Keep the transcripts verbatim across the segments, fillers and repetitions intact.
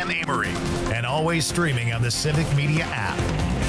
and Amory, and always streaming on the Civic Media app.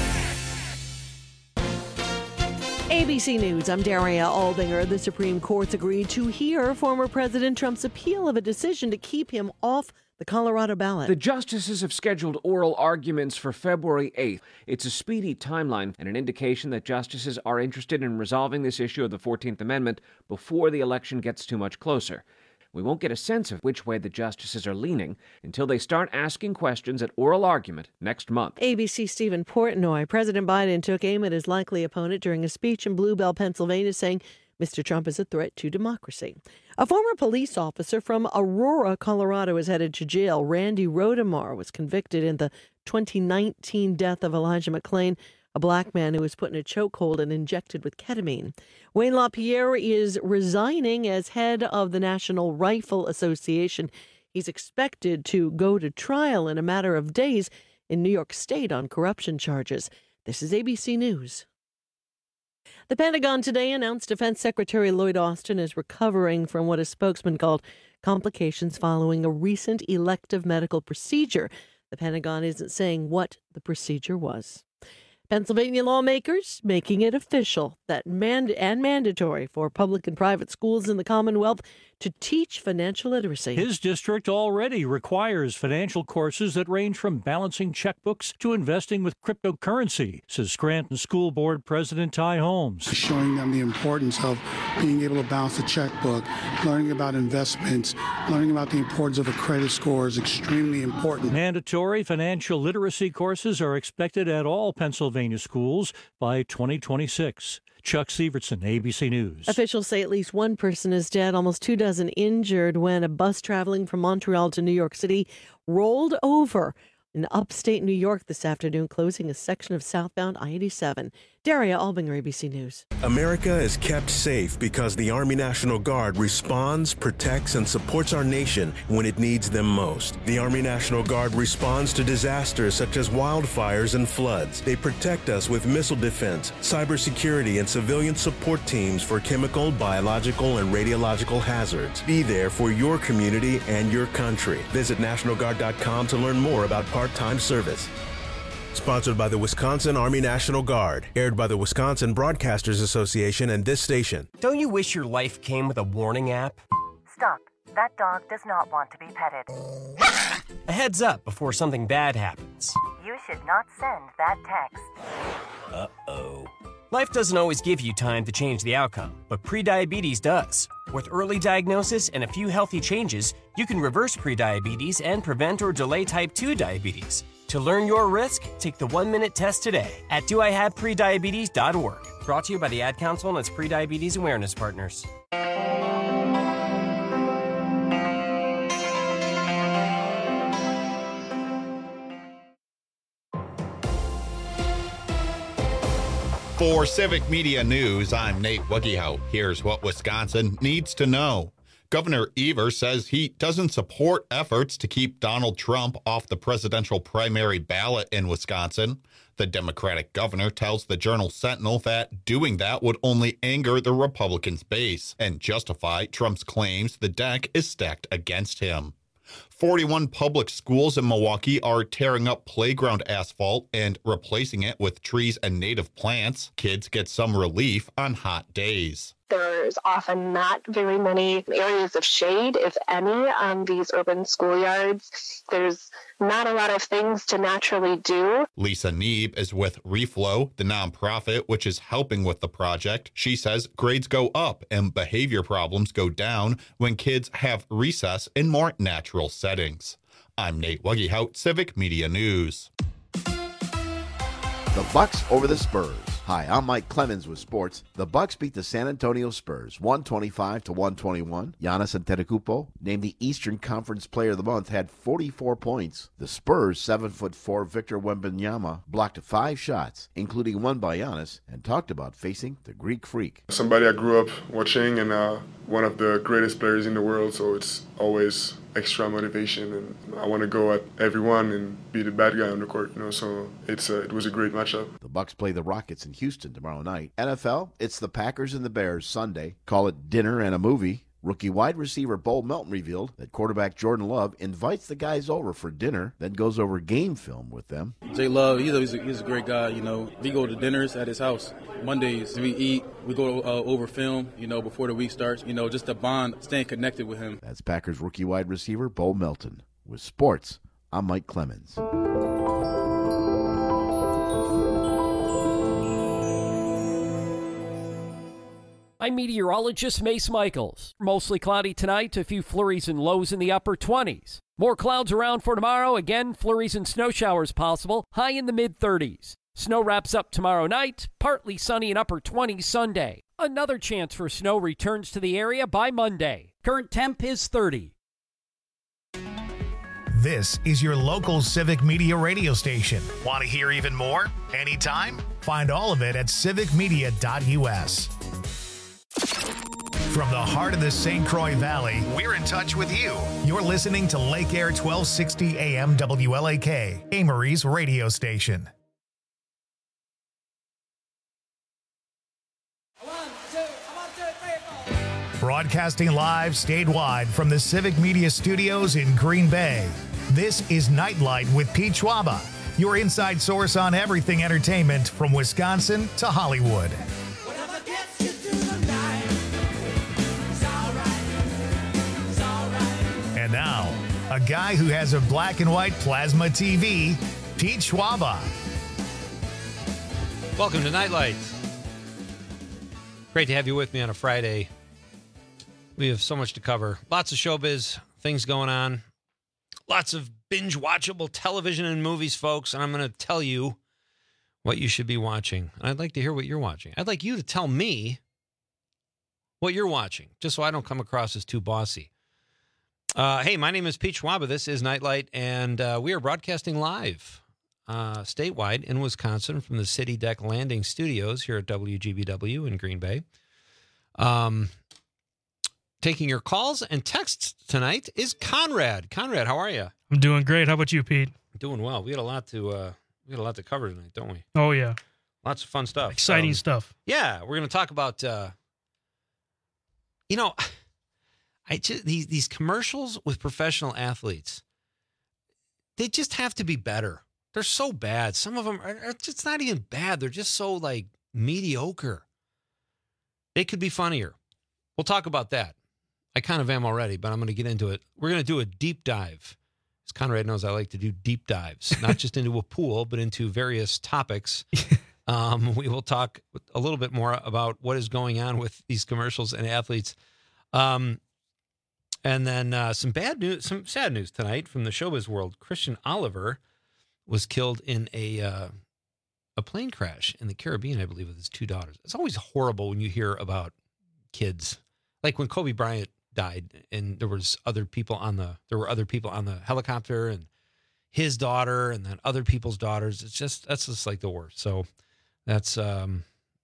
A B C News, I'm Daria Albinger. The Supreme Court's agreed to hear former President Trump's appeal of a decision to keep him off the Colorado ballot. The justices have scheduled oral arguments for February eighth. It's a speedy timeline and an indication that justices are interested in resolving this issue of the fourteenth Amendment before the election gets too much closer. We won't get a sense of which way the justices are leaning until they start asking questions at oral argument next month. A B C Stephen Portnoy. President Biden took aim at his likely opponent during a speech in Blue Bell, Pennsylvania, saying Mister Trump is a threat to democracy. A former police officer from Aurora, Colorado, is headed to jail. Randy Rodemar was convicted in the twenty nineteen death of Elijah McClain, a black man who was put in a chokehold and injected with ketamine. Wayne LaPierre is resigning as head of the National Rifle Association. He's expected to go to trial in a matter of days in New York State on corruption charges. This is A B C News. The Pentagon today announced Defense Secretary Lloyd Austin is recovering from what a spokesman called complications following a recent elective medical procedure. The Pentagon isn't saying what the procedure was. Pennsylvania lawmakers making it official that mand- and mandatory for public and private schools in the Commonwealth to teach financial literacy. His district already requires financial courses that range from balancing checkbooks to investing with cryptocurrency, says Scranton School Board President Ty Holmes. Showing them the importance of being able to balance a checkbook, learning about investments, learning about the importance of a credit score is extremely important. Mandatory financial literacy courses are expected at all Pennsylvania schools by twenty twenty-six. Chuck Sievertson, A B C News. Officials say at least one person is dead, almost two dozen injured when a bus traveling from Montreal to New York City rolled over in upstate New York this afternoon, closing a section of southbound I eighty-seven. Daria Albinger, A B C News. America is kept safe because the Army National Guard responds, protects, and supports our nation when it needs them most. The Army National Guard responds to disasters such as wildfires and floods. They protect us with missile defense, cybersecurity, and civilian support teams for chemical, biological, and radiological hazards. Be there for your community and your country. Visit National Guard dot com to learn more about part-time service. Sponsored by the Wisconsin Army National Guard. Aired by the Wisconsin Broadcasters Association and this station. Don't you wish your life came with a warning app? Stop. That dog does not want to be petted. A heads up before something bad happens. You should not send that text. Uh-oh. Life doesn't always give you time to change the outcome, but prediabetes does. With early diagnosis and a few healthy changes, you can reverse prediabetes and prevent or delay type two diabetes. To learn your risk, take the one-minute test today at do I have prediabetes dot org. Brought to you by the Ad Council and its prediabetes awareness partners. For Civic Media News, I'm Nate Wuggehout. Here's what Wisconsin needs to know. Governor Evers says he doesn't support efforts to keep Donald Trump off the presidential primary ballot in Wisconsin. The Democratic governor tells the Journal Sentinel that doing that would only anger the Republicans' base and justify Trump's claims the deck is stacked against him. forty-one public schools in Milwaukee are tearing up playground asphalt and replacing it with trees and native plants. Kids get some relief on hot days. There's often not very many areas of shade, if any, on these urban schoolyards. There's not a lot of things to naturally do. Lisa Neeb is with Reflow, the nonprofit which is helping with the project. She says grades go up and behavior problems go down when kids have recess in more natural settings. I'm Nate Wuggehout, Civic Media News. The Bucks over the Spurs. Hi, I'm Mike Clemens with sports. The Bucks beat the San Antonio Spurs one twenty-five to one twenty-one. Giannis Antetokounmpo, named the Eastern Conference Player of the Month, had forty-four points. The Spurs' seven foot four Victor Wembanyama blocked five shots, including one by Giannis, and talked about facing the Greek Freak. Somebody I grew up watching and uh, one of the greatest players in the world, so it's always extra motivation, and I want to go at everyone and be the bad guy on the court, you know, so it's a, it was a great matchup. The Bucks play the Rockets in Houston tomorrow night. N F L, it's the Packers and the Bears Sunday. Call it dinner and a movie. Rookie wide receiver Bo Melton revealed that quarterback Jordan Love invites the guys over for dinner, then goes over game film with them. Jay Love, he's a, he's a, he's a great guy. You know, we go to dinners at his house. Mondays, we eat, we go uh, over film, you know, before the week starts. You know, just the bond, staying connected with him. That's Packers rookie wide receiver Bo Melton. With sports, I'm Mike Clemens. I'm meteorologist Mace Michaels. Mostly cloudy tonight, a few flurries and lows in the upper twenties. More clouds around for tomorrow. Again, flurries and snow showers possible, high in the mid-thirties. Snow wraps up tomorrow night, partly sunny and upper twenties Sunday. Another chance for snow returns to the area by Monday. Current temp is thirty. This is your local Civic Media radio station. Want to hear even more? Anytime? Find all of it at civic media dot u s. From the heart of the Saint Croix Valley, we're in touch with you. You're listening to Lake Air twelve sixty A M W L A K, Amory's radio station. Broadcasting live statewide from the Civic Media Studios in Green Bay. This is Nightlight with Pete Schwaba, your inside source on everything entertainment from Wisconsin to Hollywood. And now, a guy who has a black and white plasma T V, Pete Schwaba. Welcome to Nightlight. Great to have you with me on a Friday. We have so much to cover. Lots of showbiz, things going on. Lots of binge-watchable television and movies, folks. And I'm going to tell you what you should be watching. And I'd like to hear what you're watching. I'd like you to tell me what you're watching, just so I don't come across as too bossy. Uh, hey, my name is Pete Schwaba. This is Nightlight, and uh, we are broadcasting live uh, statewide in Wisconsin from the City Deck Landing Studios here at W G B W in Green Bay. Um, taking your calls and texts tonight is Conrad. Conrad, how are you? I'm doing great. How about you, Pete? Doing well. We had a lot to uh, we had a lot to cover tonight, don't we? Oh yeah, lots of fun stuff. Exciting um, stuff. Yeah, we're going to talk about. Uh, you know. I just, these these commercials with professional athletes, they just have to be better. They're so bad. Some of them are, are just not even bad. They're just so like mediocre. They could be funnier. We'll talk about that. I kind of am already, but I'm going to get into it. We're going to do a deep dive. As Conrad knows, I like to do deep dives, not just into a pool, but into various topics. Um, we will talk a little bit more about what is going on with these commercials and athletes. Um, And then uh, some bad news, some sad news tonight from the showbiz world. Christian Oliver was killed in a uh, a plane crash in the Caribbean, I believe, with his two daughters. It's always horrible when you hear about kids, like when Kobe Bryant died, and there was other people on the there were other people on the helicopter, and his daughter, and then other people's daughters. It's just that's just like the worst. So that's um,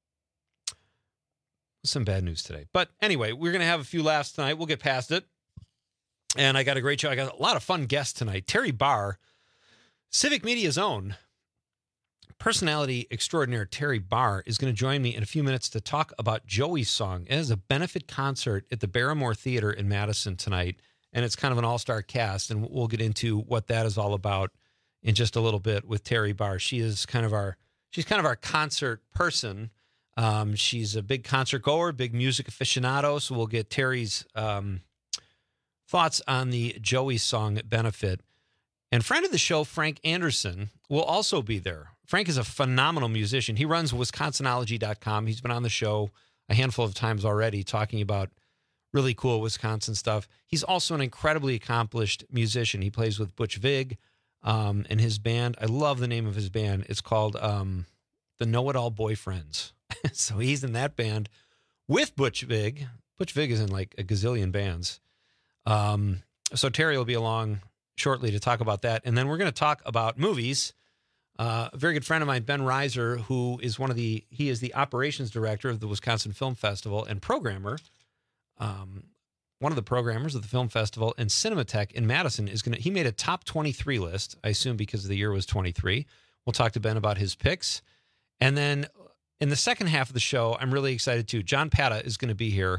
some bad news today. But anyway, we're gonna have a few laughs tonight. We'll get past it. And I got a great show. I got a lot of fun guests tonight. Terry Barr, Civic Media's own personality extraordinaire Terry Barr is going to join me in a few minutes to talk about Joey's song. It is a benefit concert at the Barrymore Theater in Madison tonight, and it's kind of an all-star cast, and we'll get into what that is all about in just a little bit with Terry Barr. She is kind of our she's kind of our concert person. Um, she's a big concert goer, big music aficionado, so we'll get Terry's um, thoughts on the Joey song benefit. And friend of the show, Frank Anderson, will also be there. Frank is a phenomenal musician. He runs Wisconsinology dot com. He's been on the show a handful of times already talking about really cool Wisconsin stuff. He's also an incredibly accomplished musician. He plays with Butch Vig um, and his band. I love the name of his band. It's called um, the Know-It-All Boyfriends. So he's in that band with Butch Vig. Butch Vig is in like a gazillion bands. Um, so Terry will be along shortly to talk about that. And then we're going to talk about movies. Uh, a very good friend of mine, Ben Reiser, who is one of the, he is the operations director of the Wisconsin Film Festival and programmer. Um, one of the programmers of the film festival and Cinematheque in Madison is going to, he made a top twenty-three list, I assume because the year was twenty-three. We'll talk to Ben about his picks. And then in the second half of the show, I'm really excited too. John Pata is going to be here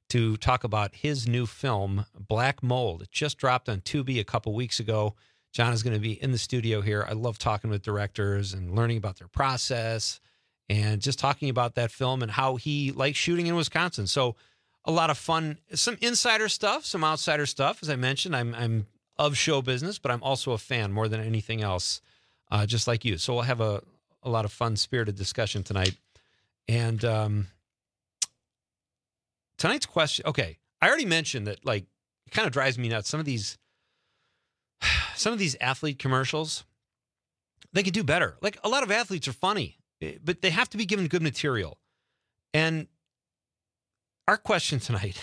to talk about his new film, Black Mold. It just dropped on Tubi a couple weeks ago. John is going to be in the studio here. I love talking with directors and learning about their process and just talking about that film and how he likes shooting in Wisconsin. So a lot of fun, some insider stuff, some outsider stuff. As I mentioned, I'm I'm of show business, but I'm also a fan more than anything else, uh, just like you. So we'll have a, a lot of fun, spirited discussion tonight. And um, tonight's question, okay, I already mentioned that, like, it kind of drives me nuts. Some of these, some of these athlete commercials, they could do better. Like, a lot of athletes are funny, but they have to be given good material. And our question tonight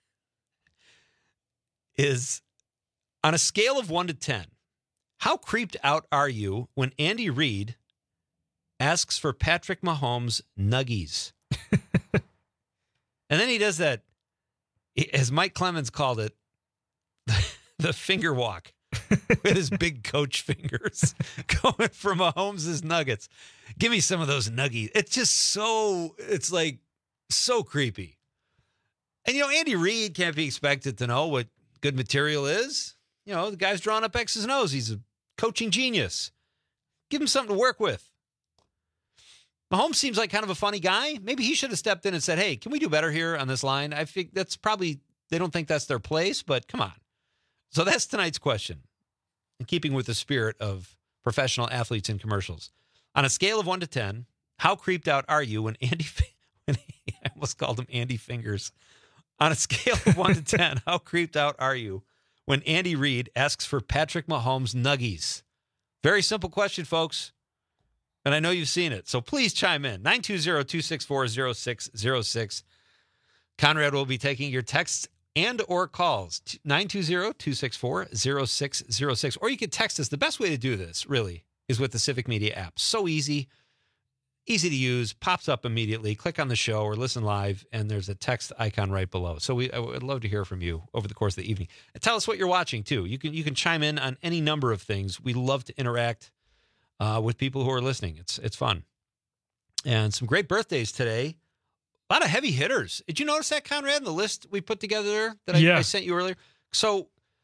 is, on a scale of one to ten, how creeped out are you when Andy Reid asks for Patrick Mahomes' nuggies? And then he does that, as Mike Clemens called it, the finger walk with his big coach fingers going for Mahomes' nuggets. Give me some of those nuggies. It's just so, it's like so creepy. And, you know, Andy Reid can't be expected to know what good material is. You know, the guy's drawing up X's and O's. He's a coaching genius. Give him something to work with. Mahomes seems like kind of a funny guy. Maybe he should have stepped in and said, hey, can we do better here on this line? I think that's probably, they don't think that's their place, but come on. So that's tonight's question, in keeping with the spirit of professional athletes in commercials. On a scale of one to ten, how creeped out are you when Andy, when he, I almost called him Andy Fingers. On a scale of one to ten, how creeped out are you when Andy Reid asks for Patrick Mahomes' nuggies? Very simple question, folks. And I know you've seen it. So please chime in. nine two zero, two six four, zero six zero six. Conrad will be taking your texts and or calls. nine two zero, two six four, zero six zero six. Or you can text us. The best way to do this, really, is with the Civic Media app. So easy. Easy to use, pops up immediately. Click on the show or listen live, and there's a text icon right below. So we, I would love to hear from you over the course of the evening. And tell us what you're watching, too. You can you can chime in on any number of things. We love to interact uh, with people who are listening. It's it's fun. And some great birthdays today. A lot of heavy hitters. Did you notice that, Conrad, the list we put together there that I, yeah. I sent you earlier? So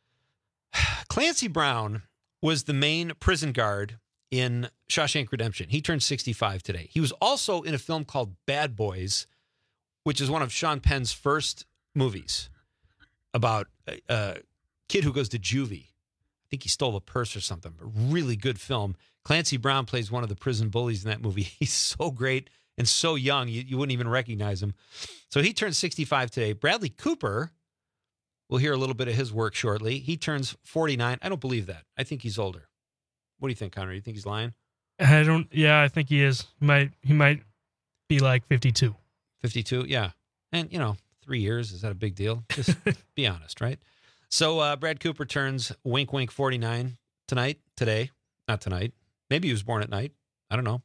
Clancy Brown was the main prison guard in Shawshank Redemption. He turned sixty-five today. He was also in a film called Bad Boys, which is one of Sean Penn's first movies about a, a kid who goes to juvie. I think he stole a purse or something. A really good film. Clancy Brown plays one of the prison bullies in that movie. He's so great and so young, you, you wouldn't even recognize him. So he turns sixty-five today. Bradley Cooper, we'll hear a little bit of his work shortly. He turns forty-nine. I don't believe that. I think he's older. What do you think, Connor? You think he's lying? I don't. Yeah, I think he is. He might he might be like fifty-two. fifty-two, yeah. And you know, three years is that a big deal? Just be honest, right? So uh, Brad Cooper turns wink wink forty-nine tonight. Today, not tonight. Maybe he was born at night. I don't know.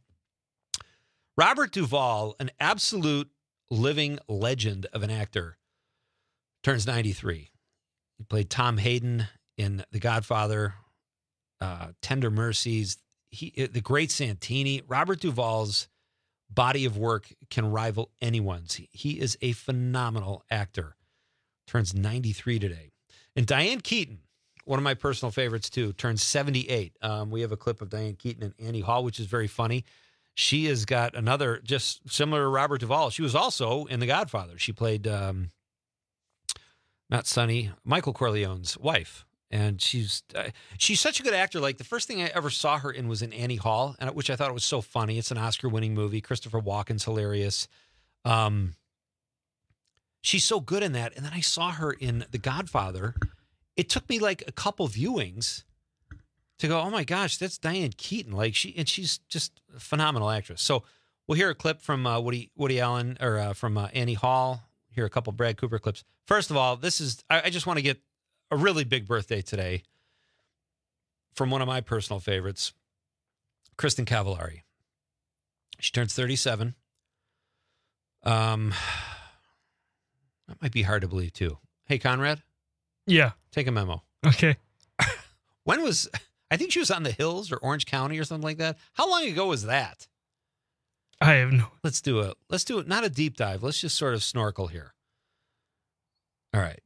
Robert Duvall, an absolute living legend of an actor, turns ninety-three. He played Tom Hayden in The Godfather. Uh, Tender Mercies, he, the great Santini. Robert Duvall's body of work can rival anyone's. He, he is a phenomenal actor. Turns ninety-three today. And Diane Keaton, one of my personal favorites too, turns seventy-eight. Um, we have a clip of Diane Keaton and Annie Hall, which is very funny. She has got another, just similar to Robert Duvall. She was also in The Godfather. She played, um, not Sonny, Michael Corleone's wife. And she's uh, she's such a good actor. Like, the first thing I ever saw her in was in Annie Hall, and which I thought was so funny. It's an Oscar-winning movie. Christopher Walken's hilarious. Um, she's so good in that. And then I saw her in The Godfather. It took me like a couple viewings to go, oh my gosh, that's Diane Keaton. Like, she and she's just a phenomenal actress. So we'll hear a clip from uh, Woody Woody Allen or uh, from uh, Annie Hall. Hear a couple Brad Cooper clips. First of all, this is I, I just want to get a really big birthday today from one of my personal favorites, Kristen Cavallari. She turns thirty-seven. Um, that might be hard to believe, too. Hey, Conrad? Yeah. Take a memo. Okay. When was, I think she was on the Hills or Orange County or something like that. How long ago was that? I have no. Let's do a, let's do it, not a deep dive. Let's just sort of snorkel here. All right.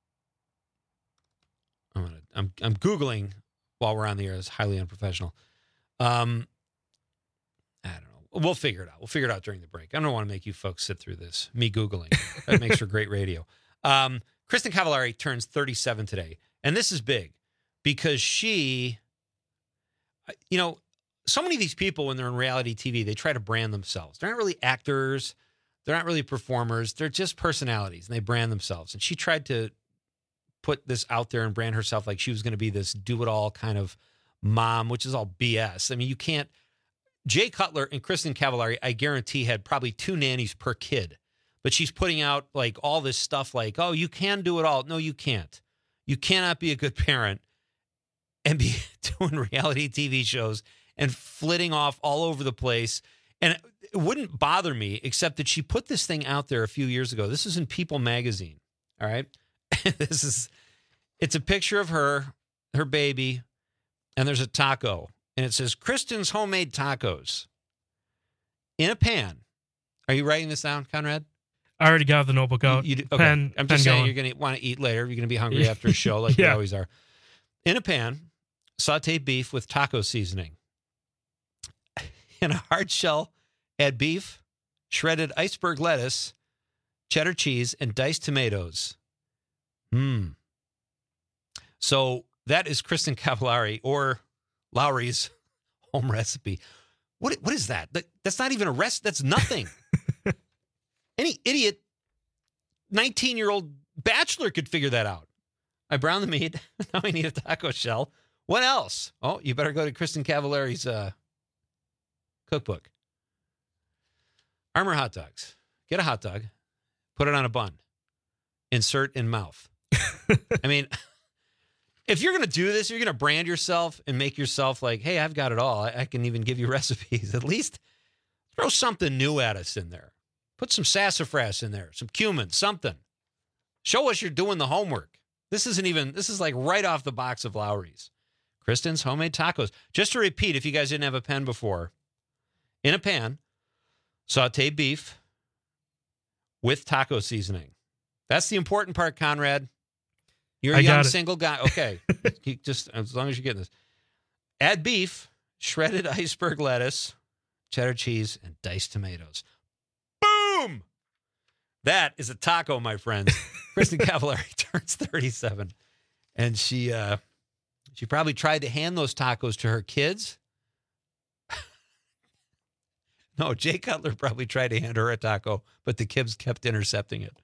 I'm gonna, I'm I'm Googling while we're on the air. It's highly unprofessional. Um, I don't know. We'll figure it out. We'll figure it out during the break. I don't want to make you folks sit through this. Me Googling. That makes for great radio. Um, Kristin Cavallari turns thirty-seven today. And this is big because she, you know, so many of these people, when they're in reality T V, they try to brand themselves. They're not really actors. They're not really performers. They're just personalities, and they brand themselves. And she tried to put this out there and brand herself like she was going to be this do-it-all kind of mom, which is all B S. I mean, you can't. Jay Cutler and Kristin Cavallari, I guarantee, had probably two nannies per kid. But she's putting out like all this stuff like, oh, you can do it all. No, you can't. You cannot be a good parent and be doing reality T V shows and flitting off all over the place. And it wouldn't bother me, except that she put this thing out there a few years ago. This is in People magazine. All right. This is, it's a picture of her, her baby, and there's a taco. And it says, Kristin's homemade tacos in a pan. Are you writing this down, Conrad? I already got the notebook out. You, you, okay. Pen, I'm just pen saying going. you're going to want to eat later. You're going to be hungry after a show like yeah. we always are. In a pan, sauteed beef with taco seasoning. In a hard shell, add beef, shredded iceberg lettuce, cheddar cheese, and diced tomatoes. Mmm. So that is Kristin Cavallari or Lowry's home recipe. What What is that? that that's not even a rest. That's nothing. Any idiot nineteen-year-old bachelor could figure that out. I brown the meat. Now I need a taco shell. What else? Oh, you better go to Kristin Cavallari's uh, cookbook. Armour hot dogs. Get a hot dog. Put it on a bun. Insert in mouth. I mean, if you're going to do this, you're going to brand yourself and make yourself like, hey, I've got it all. I, I can even give you recipes. At least throw something new at us in there. Put some sassafras in there, some cumin, something. Show us you're doing the homework. This isn't even, this is like right off the box of Lowry's. Kristin's homemade tacos. Just to repeat, if you guys didn't have a pen before, in a pan, saute beef with taco seasoning. That's the important part, Conrad. You're a I young got it. single guy. Okay. You just, as long as you're getting this. Add beef, shredded iceberg lettuce, cheddar cheese, and diced tomatoes. Boom! That is a taco, my friends. Kristin Cavallari turns thirty-seven. And she uh, she probably tried to hand those tacos to her kids. No, Jay Cutler probably tried to hand her a taco, but the kids kept intercepting it.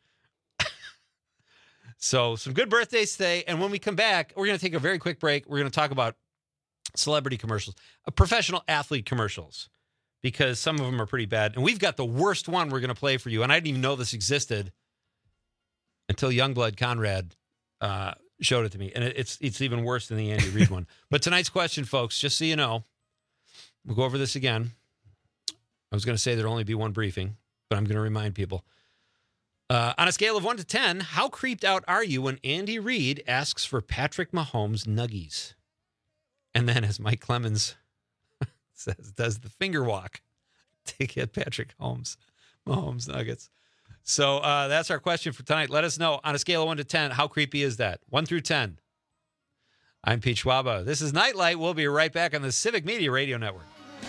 So some good birthdays today. And when we come back, we're going to take a very quick break. We're going to talk about celebrity commercials, uh, professional athlete commercials, because some of them are pretty bad. And we've got the worst one we're going to play for you. And I didn't even know this existed until Youngblood Conrad uh, showed it to me. And it, it's it's even worse than the Andy Reid one. But tonight's question, folks, just so you know, we'll go over this again. I was going to say there'll only be one briefing, but I'm going to remind people. Uh, on a scale of one to ten, how creeped out are you when Andy Reid asks for Patrick Mahomes nuggies? And then, as Mike Clemens says, does the finger walk to get Patrick Mahomes, Mahomes nuggets? So uh, that's our question for tonight. Let us know on a scale of one to ten, how creepy is that? one through ten. I'm Pete Schwaba. This is Nightlight. We'll be right back on the Civic Media Radio Network.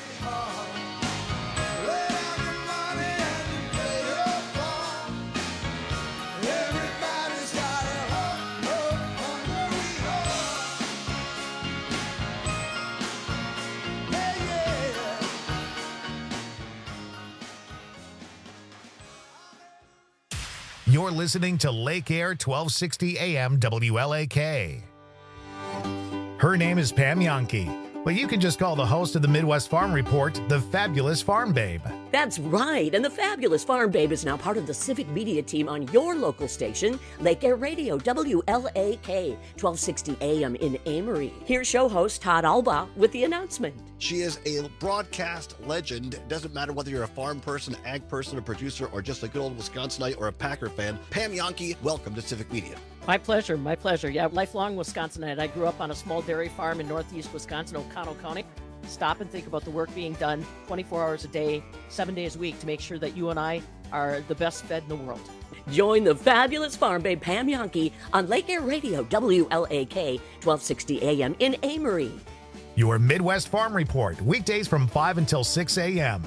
You're listening to Lake Air twelve sixty A M W L A K. Her name is Pam Yankee, but you can just call the host of the Midwest Farm Report the Fabulous Farm Babe. That's right, and the Fabulous Farm Babe is now part of the Civic Media team on your local station, Lake Air Radio, W L A K, twelve sixty A M in Amory. Here's show host Todd Alba with the announcement. She is a broadcast legend. It doesn't matter whether you're a farm person, ag person, a producer, or just a good old Wisconsinite or a Packer fan. Pam Yankee, welcome to Civic Media. My pleasure, my pleasure. Yeah, lifelong Wisconsinite. I grew up on a small dairy farm in northeast Wisconsin, Oconto County. Stop and think about the work being done twenty-four hours a day, seven days a week to make sure that you and I are the best fed in the world. Join the fabulous farm babe Pam Yankee on Lake Air Radio, W L A K, twelve sixty A M in Amory. Your Midwest Farm Report, weekdays from five until six a.m.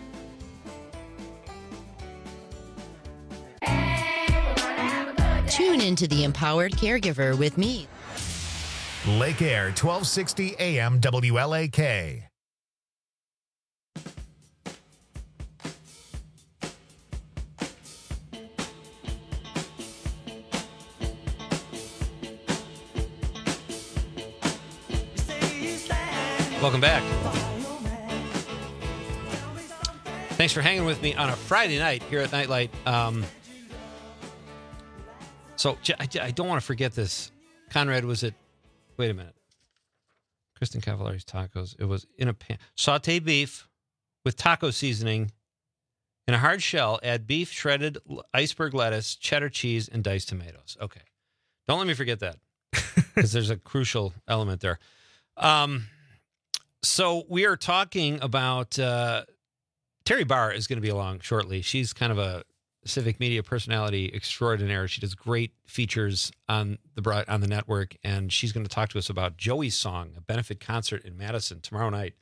Tune into the Empowered Caregiver with me. Lake Air, twelve sixty A M W L A K. Welcome back. Thanks for hanging with me on a Friday night here at Nightlight. Um, so I, I don't want to forget this. Conrad was at, wait a minute. Kristen Cavallari's Tacos. It was in a pan. Saute beef with taco seasoning in a hard shell. Add beef, shredded iceberg lettuce, cheddar cheese, and diced tomatoes. Okay. Don't let me forget that because there's a crucial element there. Um, So we are talking about uh, Terry Barr is going to be along shortly. She's kind of a civic media personality extraordinaire. She does great features on the broad, on the network, and she's going to talk to us about Joey's Song, a benefit concert in Madison tomorrow night.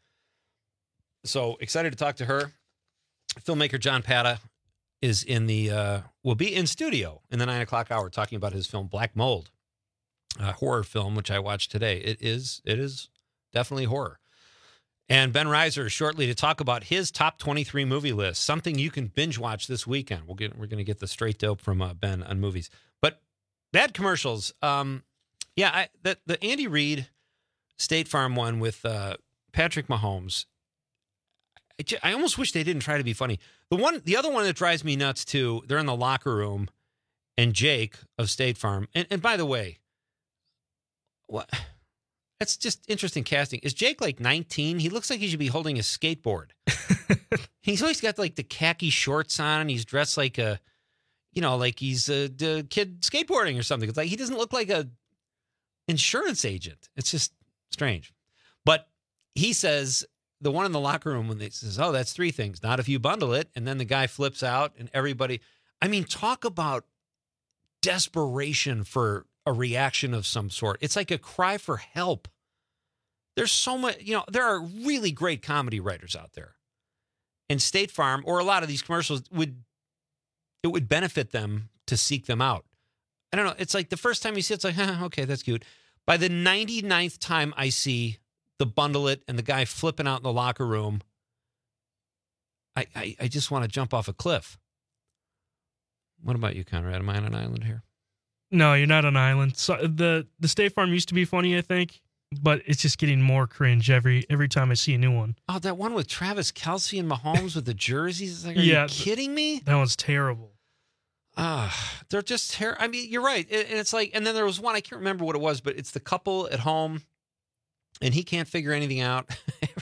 So excited to talk to her. Filmmaker John Pata is in the uh, will be in studio in the nine o'clock hour talking about his film Black Mold, a horror film which I watched today. It is it is definitely horror. And Ben Reiser shortly to talk about his top twenty-three movie list, something you can binge watch this weekend. We'll get, we're going to get the straight dope from uh, Ben on movies. But bad commercials. Um, yeah, I, the, the Andy Reid State Farm one with uh, Patrick Mahomes, I, j- I almost wish they didn't try to be funny. The one, the other one that drives me nuts too, they're in the locker room, and Jake of State Farm, and, and by the way, what... That's just interesting casting. Is Jake like nineteen? He looks like he should be holding a skateboard. He's always got like the khaki shorts on, and he's dressed like a, you know, like he's a, a kid skateboarding or something. It's like he doesn't look like a insurance agent. It's just strange. But he says, the one in the locker room when they says, oh, that's three things. Not if you bundle it. And then the guy flips out and everybody, I mean, talk about desperation for a reaction of some sort. It's like a cry for help. There's so much, you know, there are really great comedy writers out there. And State Farm, or a lot of these commercials, would it would benefit them to seek them out. I don't know. It's like the first time you see it, it's like, huh, okay, that's cute. By the ninety-ninth time I see the bundle it and the guy flipping out in the locker room, I, I, I just want to jump off a cliff. What about you, Conrad? Am I on an island here? No, you're not on an island. So the the State Farm used to be funny, I think, but it's just getting more cringe every every time I see a new one. Oh, that one with Travis Kelce and Mahomes with the jerseys. It's like, are yeah, you kidding me? That one's terrible. Ah, uh, they're just terrible. I mean, you're right. And it's like, and then there was one, I can't remember what it was, but it's the couple at home, and he can't figure anything out.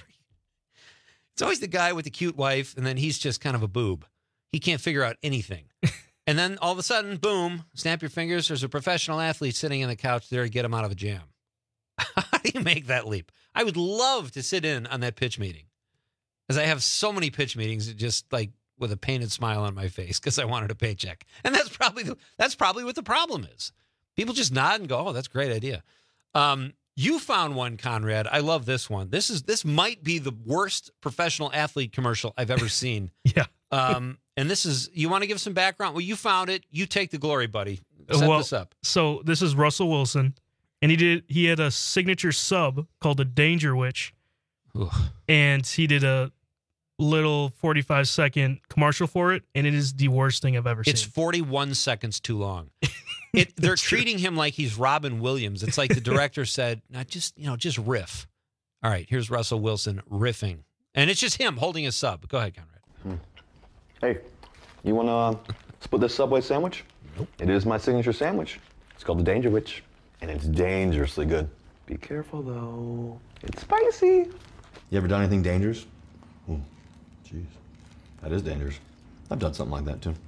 It's always the guy with the cute wife, and then he's just kind of a boob. He can't figure out anything. And then all of a sudden, boom, snap your fingers. There's a professional athlete sitting on the couch there to get him out of a jam. How do you make that leap? I would love to sit in on that pitch meeting, because I have so many pitch meetings just like with a painted smile on my face because I wanted a paycheck. And that's probably the, that's probably what the problem is. People just nod and go, oh, that's a great idea. Um, you found one, Conrad. I love this one. This is this might be the worst professional athlete commercial I've ever seen. Yeah. Um, and this is, you want to give some background? Well, you found it. You take the glory, buddy. Set well, this up. So this is Russell Wilson, and he did he had a signature sub called a Danger Witch, Ugh. and he did a little forty-five second commercial for it, and it is the worst thing I've ever It's seen. forty-one seconds too long. It, they're treating him like he's Robin Williams. It's like the director said, "Now just you know, just riff." All right, here's Russell Wilson riffing, and it's just him holding a sub. Go ahead, Conrad. Hmm. Hey, you want to uh, split this Subway sandwich? Nope. It is my signature sandwich. It's called the Danger Witch, and it's dangerously good. Be careful, though. It's spicy. You ever done anything dangerous? Hmm. Jeez. That is dangerous. I've done something like that, too.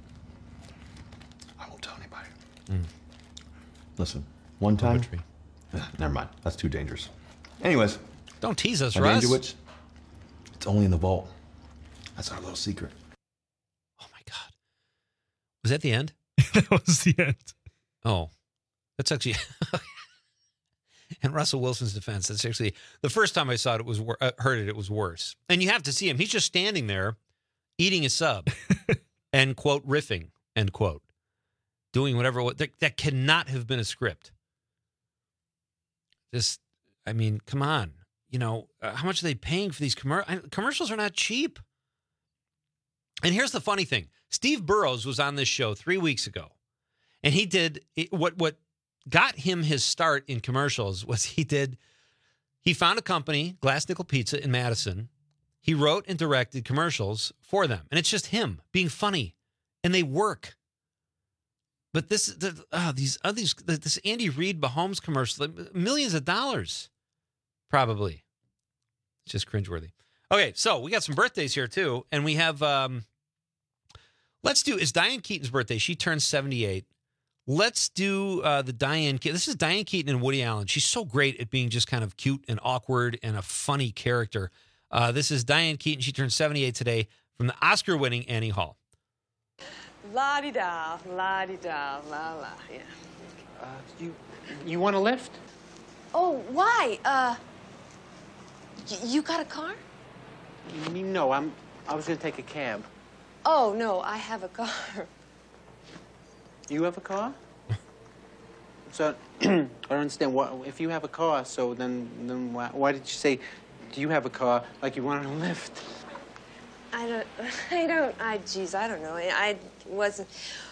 I won't tell anybody. Mm. Listen, one time... Ugh, never mind. That's too dangerous. Anyways. Don't tease us, my Russ. Danger Witch, it's only in the vault. That's our little secret. Was that the end? That was the end. Oh, that's actually... And Russell Wilson's defense, that's actually... The first time I saw it, it was wor- uh, heard it, it was worse. And you have to see him. He's just standing there, eating a sub, and, quote, riffing, end quote. Doing whatever... That, that cannot have been a script. Just, I mean, come on. You know, uh, how much are they paying for these commercials? Commercials are not cheap. And here's the funny thing. Steve Burrows was on this show three weeks ago. And he did what what got him his start in commercials was he did, he found a company, Glass Nickel Pizza in Madison. He wrote and directed commercials for them. And it's just him being funny. And they work. But this, the, oh, these, oh, these, this Andy Reid Mahomes commercial, millions of dollars, probably. It's just cringeworthy. Okay, so we got some birthdays here too, and we have. Um, let's do. It's Diane Keaton's birthday. She turns seventy-eight. Let's do uh, the Diane. This is Diane Keaton and Woody Allen. She's so great at being just kind of cute and awkward and a funny character. Uh, this is Diane Keaton. She turned seventy-eight today from the Oscar-winning Annie Hall. La-di-da, la-di-da, la-la, yeah. Uh, you you want a lift? Oh, why? Uh, y- you got a car? No, I'm. I was gonna take a cab. Oh, no, I have a car. You have a car? So I don't understand. What if you have a car? So then, then why, why did you say, "Do you have a car?" Like you wanted a lift? I don't, I don't, I, geez, I don't know. I wasn't,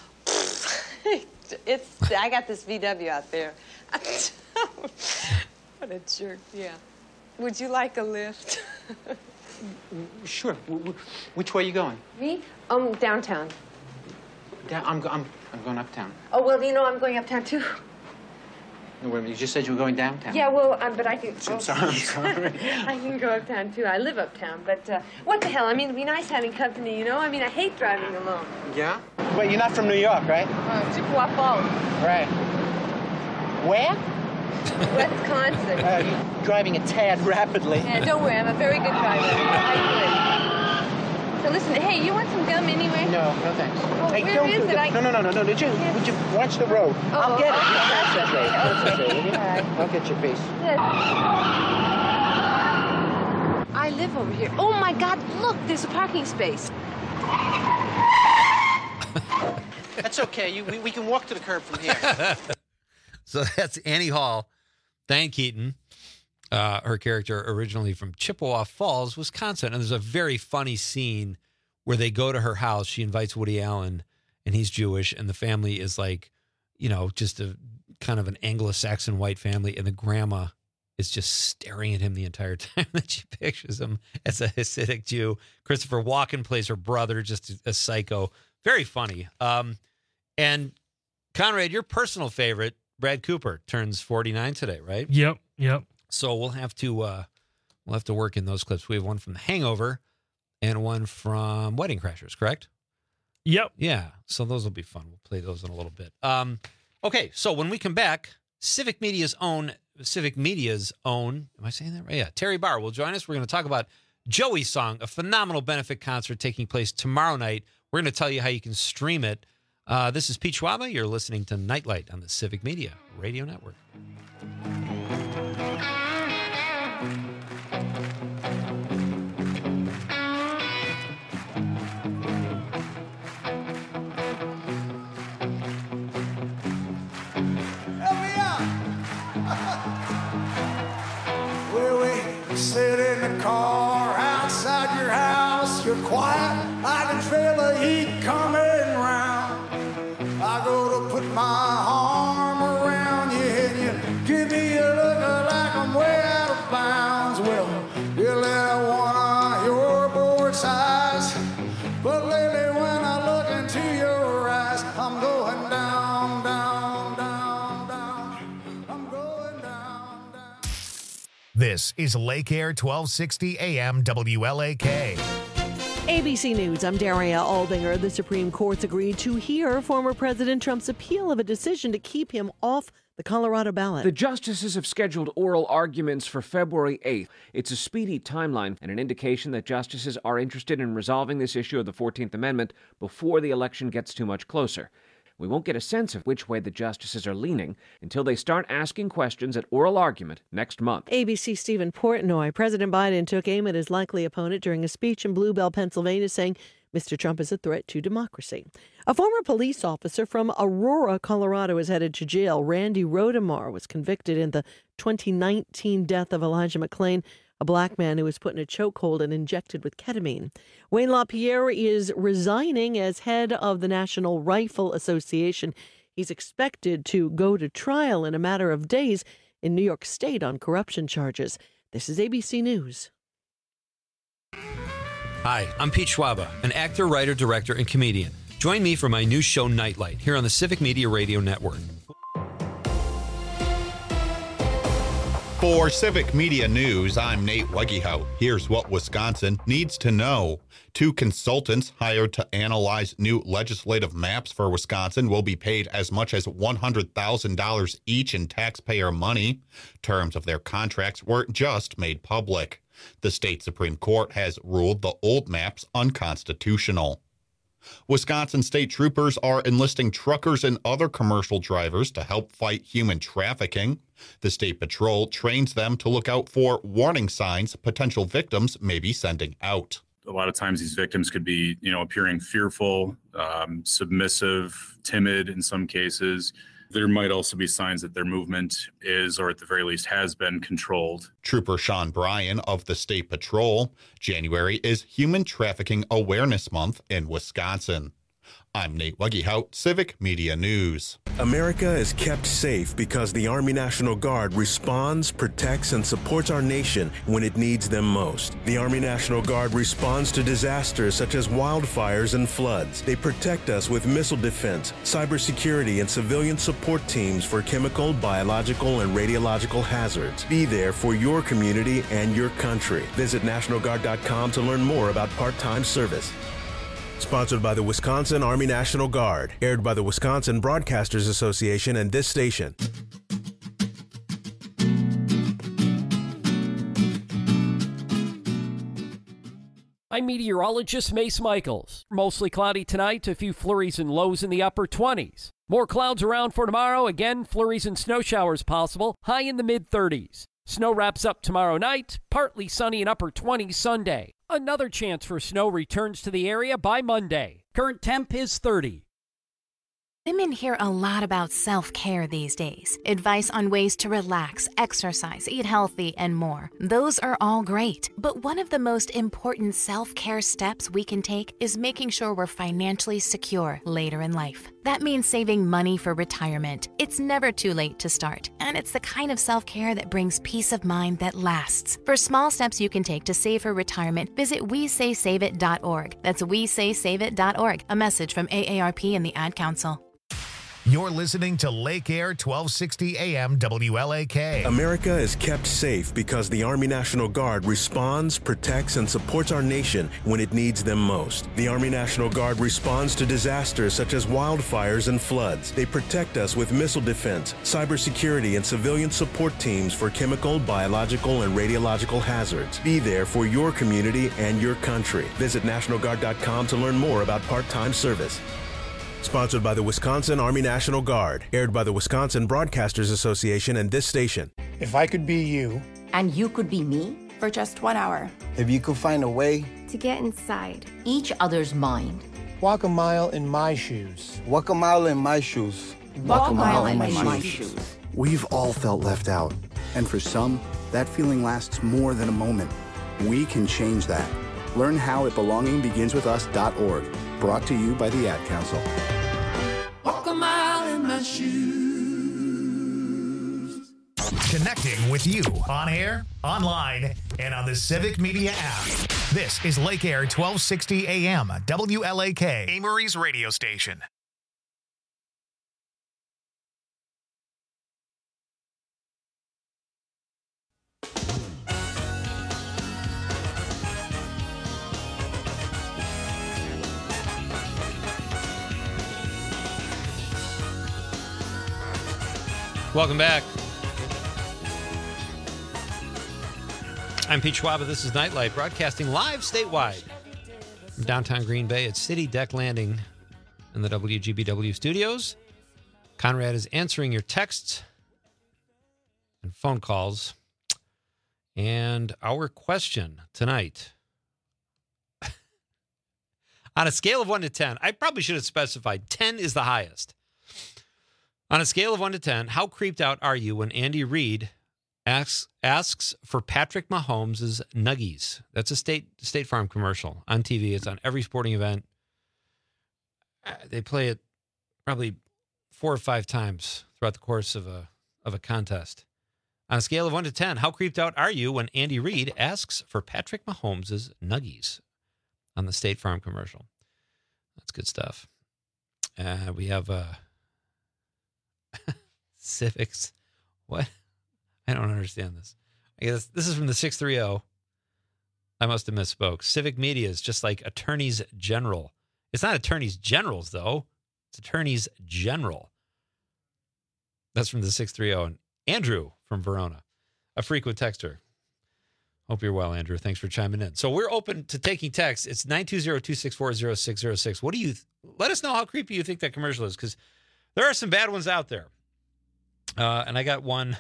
it's, I got this V W out there. What a jerk, yeah. Would you like a lift? Sure. Which way are you going? Me? Um, downtown. Down, I'm, I'm, I'm going uptown. Oh, well, you know, I'm going uptown, too. No, wait a minute. You just said you were going downtown. Yeah, well, um, but I can... I'm oh. sorry, I'm sorry. I can go uptown, too. I live uptown, but uh, what the hell? I mean, it'd be nice having company, you know? I mean, I hate driving alone. Yeah? Wait, you're not from New York, right? Uh, Chippewa Falls. Right. Where? Wisconsin. Uh, you're driving a tad rapidly. Yeah, don't worry. I'm a very good driver. I So listen, hey, you want some gum anyway? No, no thanks. Well, hey, where don't is do it? I... No, no, no, no, no. Did you? Yeah. Would you watch the road? Oh, I'll get okay. it. You concentrate. Okay. Concentrate, will you? All right. I'll get your piece. Yes. I live over here. Oh my God! Look, there's a parking space. That's okay. You, we, we can walk to the curb from here. So that's Annie Hall, Diane Keaton, uh, her character originally from Chippewa Falls, Wisconsin. And there's a very funny scene where they go to her house. She invites Woody Allen, and he's Jewish, and the family is like, you know, just a kind of an Anglo-Saxon white family, and the grandma is just staring at him the entire time that she pictures him as a Hasidic Jew. Christopher Walken plays her brother, just a psycho. Very funny. Um, and Conrad, your personal favorite, Brad Cooper, turns forty-nine today, right? Yep, yep. So we'll have to uh, we'll have to work in those clips. We have one from The Hangover and one from Wedding Crashers, correct? Yep. Yeah. So those will be fun. We'll play those in a little bit. Um, okay. So when we come back, Civic Media's own Civic Media's own. Am I saying that right? Yeah. Terry Barr will join us. We're going to talk about Joey's Song, a phenomenal benefit concert taking place tomorrow night. We're going to tell you how you can stream it. Uh, this is Pete Schwaba. You're listening to Nightlight on the Civic Media Radio Network. Well, we sit in the car outside your house. You're quiet. I can feel the heat coming round. I go to put my arm around you and you give me a look like I'm way out of bounds. Well, you let one of your bored's eyes, but lately when I look into your eyes, I'm going down, down, down, down. I'm going down, down. This is Lake Air twelve sixty A M W L A K. A B C News, I'm Daria Aldinger. The Supreme Court's agreed to hear former President Trump's appeal of a decision to keep him off the Colorado ballot. The justices have scheduled oral arguments for February eighth. It's a speedy timeline and an indication that justices are interested in resolving this issue of the fourteenth Amendment before the election gets too much closer. We won't get a sense of which way the justices are leaning until they start asking questions at oral argument next month. A B C's Stephen Portnoy. President Biden took aim at his likely opponent during a speech in Blue Bell, Pennsylvania, saying Mister Trump is a threat to democracy. A former police officer from Aurora, Colorado, is headed to jail. Randy Rodemar was convicted in the twenty nineteen death of Elijah McClain, a black man who was put in a chokehold and injected with ketamine. Wayne LaPierre is resigning as head of the National Rifle Association. He's expected to go to trial in a matter of days in New York State on corruption charges. This is A B C News. Hi, I'm Pete Schwaba, an actor, writer, director, and comedian. Join me for my new show, Nightlight, here on the Civic Media Radio Network. For Civic Media News, I'm Nate Wegehout. Here's what Wisconsin needs to know. Two consultants hired to analyze new legislative maps for Wisconsin will be paid as much as one hundred thousand dollars each in taxpayer money. Terms of their contracts were just made public. The state Supreme Court has ruled the old maps unconstitutional. Wisconsin state troopers are enlisting truckers and other commercial drivers to help fight human trafficking. The State Patrol trains them to look out for warning signs potential victims may be sending out. A lot of times these victims could be, you know, appearing fearful, um, submissive, timid in some cases. There might also be signs that their movement is, or at the very least has been, controlled. Trooper Sean Bryan of the State Patrol. January is Human Trafficking Awareness Month in Wisconsin. I'm Nate Wegehout, Civic Media News. America is kept safe because the Army National Guard responds, protects, and supports our nation when it needs them most. The Army National Guard responds to disasters such as wildfires and floods. They protect us with missile defense, cybersecurity, and civilian support teams for chemical, biological, and radiological hazards. Be there for your community and your country. Visit National Guard dot com to learn more about part-time service. Sponsored by the Wisconsin Army National Guard. Aired by the Wisconsin Broadcasters Association and this station. I'm meteorologist Mace Michaels. Mostly cloudy tonight, a few flurries and lows in the upper twenties. More clouds around for tomorrow. Again, flurries and snow showers possible, high in the mid thirties. Snow wraps up tomorrow night, partly sunny and upper twenties Sunday. Another chance for snow returns to the area by Monday. Current temp is thirty. Women hear a lot about self-care these days. Advice on ways to relax, exercise, eat healthy, and more. Those are all great. But one of the most important self-care steps we can take is making sure we're financially secure later in life. That means saving money for retirement. It's never too late to start, and it's the kind of self-care that brings peace of mind that lasts. For small steps you can take to save for retirement, visit we say save it dot org. That's we say save it dot org. A message from A A R P and the Ad Council. You're listening to Lake Air twelve sixty A M W L A K. America is kept safe because the Army National Guard responds, protects, and supports our nation when it needs them most. The Army National Guard responds to disasters such as wildfires and floods. They protect us with missile defense, cybersecurity, and civilian support teams for chemical, biological, and radiological hazards. Be there for your community and your country. Visit National Guard dot com to learn more about part-time service. Sponsored by the Wisconsin Army National Guard. Aired by the Wisconsin Broadcasters Association and this station. If I could be you. And you could be me? For just one hour. If you could find a way. To get inside each other's mind. Walk a mile in my shoes. Walk a mile in my shoes. Walk, Walk a mile, mile in, in my, my shoes. shoes. We've all felt left out. And for some, that feeling lasts more than a moment. We can change that. Learn how at belonging begins with us dot org. Brought to you by the Ad Council. Walk a mile in my shoes. Connecting with you on air, online, and on the Civic Media app. This is Lake Air twelve sixty A M W L A K, Amory's radio station. Welcome back. I'm Pete Schwab. This is Nightlight, broadcasting live statewide from downtown Green Bay at City Deck Landing in the W G B W studios. Conrad is answering your texts and phone calls. And our question tonight, on a scale of one to ten, I probably should have specified ten is the highest. On a scale of one to ten, how creeped out are you when Andy Reid asks asks for Patrick Mahomes' Nuggies? That's a State State Farm commercial on T V. It's on every sporting event. Uh, They play it probably four or five times throughout the course of a of a contest. On a scale of one to ten, how creeped out are you when Andy Reid asks for Patrick Mahomes' Nuggies on the State Farm commercial? That's good stuff. Uh, we have uh, Civics. What? I don't understand this. I guess this is from the six three zero. I must have misspoke. Civic Media is just like attorneys general. It's not attorneys generals, though. It's attorneys general. That's from the six three zero. And Andrew from Verona, a frequent texter. Hope you're well, Andrew. Thanks for chiming in. So we're open to taking texts. It's nine two zero, two six four, zero six zero six. What do you, let us know how creepy you think that commercial is, because there are some bad ones out there. Uh, and I got one.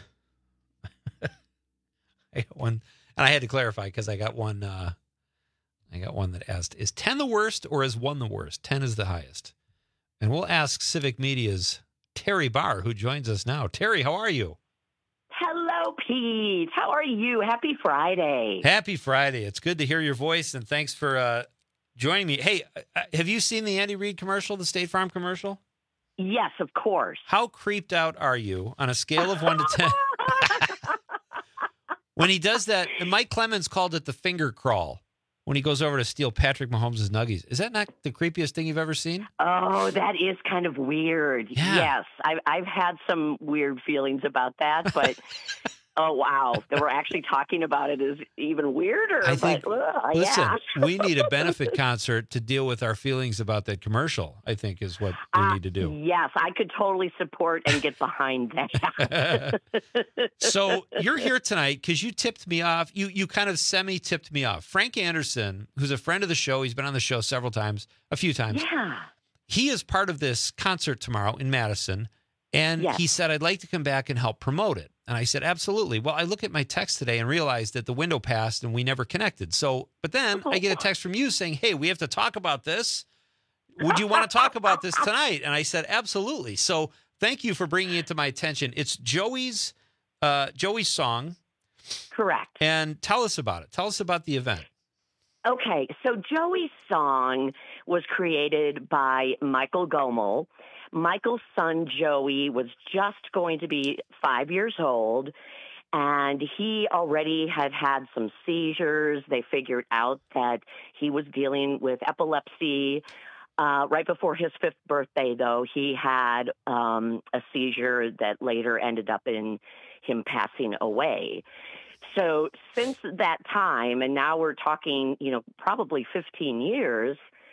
I got one, and I had to clarify because I got one. Uh, I got one that asked, "Is ten the worst or is one the worst?" Ten is the highest, and we'll ask Civic Media's Terry Barr, who joins us now. Terry, how are you? Hello, Pete. How are you? Happy Friday. Happy Friday. It's good to hear your voice, and thanks for uh, joining me. Hey, uh, have you seen the Andy Reid commercial, the State Farm commercial? Yes, of course. How creeped out are you on a scale of one to ten? When he does that, and Mike Clemens called it the finger crawl, when he goes over to steal Patrick Mahomes' Nuggies. Is that not the creepiest thing you've ever seen? Oh, that is kind of weird. Yeah. Yes, I've, I've had some weird feelings about that, but oh, wow. That we're actually talking about it is even weirder. I think, but, uh, listen, yeah. we need a benefit concert to deal with our feelings about that commercial, I think is what we Uh, need to do. Yes, I could totally support and get behind that. So you're here tonight because you tipped me off. You you kind of semi-tipped me off. Frank Anderson, who's a friend of the show, he's been on the show several times, a few times. Yeah. He is part of this concert tomorrow in Madison, and Yes. he said, I'd like to come back and help promote it. And I said, absolutely. Well, I look at my text today and realized that the window passed and we never connected. So, but then I get a text from you saying, hey, we have to talk about this. Would you want to talk about this tonight? And I said, absolutely. So thank you for bringing it to my attention. It's Joey's, uh, Joey's song. Correct. And tell us about it. Tell us about the event. Okay, so Joey's song was created by Michael Gomel. Michael's son, Joey, was just going to be five years old, and he already had had some seizures. They figured out that he was dealing with epilepsy. Uh, right before his fifth birthday, though, he had um, a seizure that later ended up in him passing away. So since that time, and now we're talking, you know, probably fifteen years,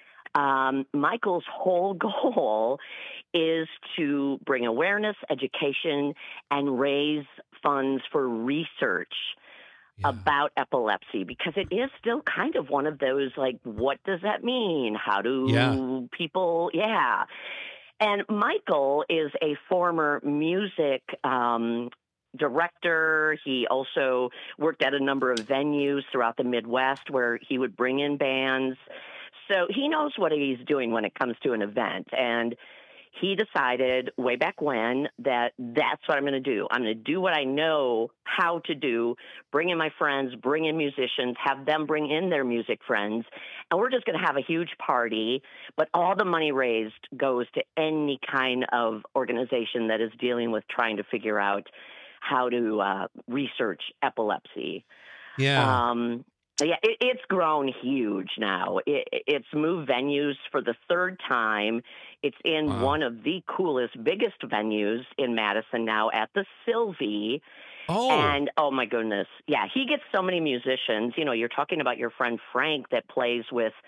um, Michael's whole goal is to bring awareness, education, and raise funds for research yeah. about epilepsy, because it is still kind of one of those, like, what does that mean? How do yeah. people, yeah. And Michael is a former music um director. He also worked at a number of venues throughout the Midwest where he would bring in bands. So he knows what he's doing when it comes to an event. And he decided way back when that that's what I'm going to do. I'm going to do what I know how to do, bring in my friends, bring in musicians, have them bring in their music friends, and we're just going to have a huge party, but all the money raised goes to any kind of organization that is dealing with trying to figure out how to uh, research epilepsy. Yeah. Um, yeah, it, it's grown huge now. It, it's moved venues for the third time. It's in Wow. one of the coolest, biggest venues in Madison now at the Sylvie. Oh. And, oh, my goodness. Yeah, he gets so many musicians. You know, you're talking about your friend Frank that plays with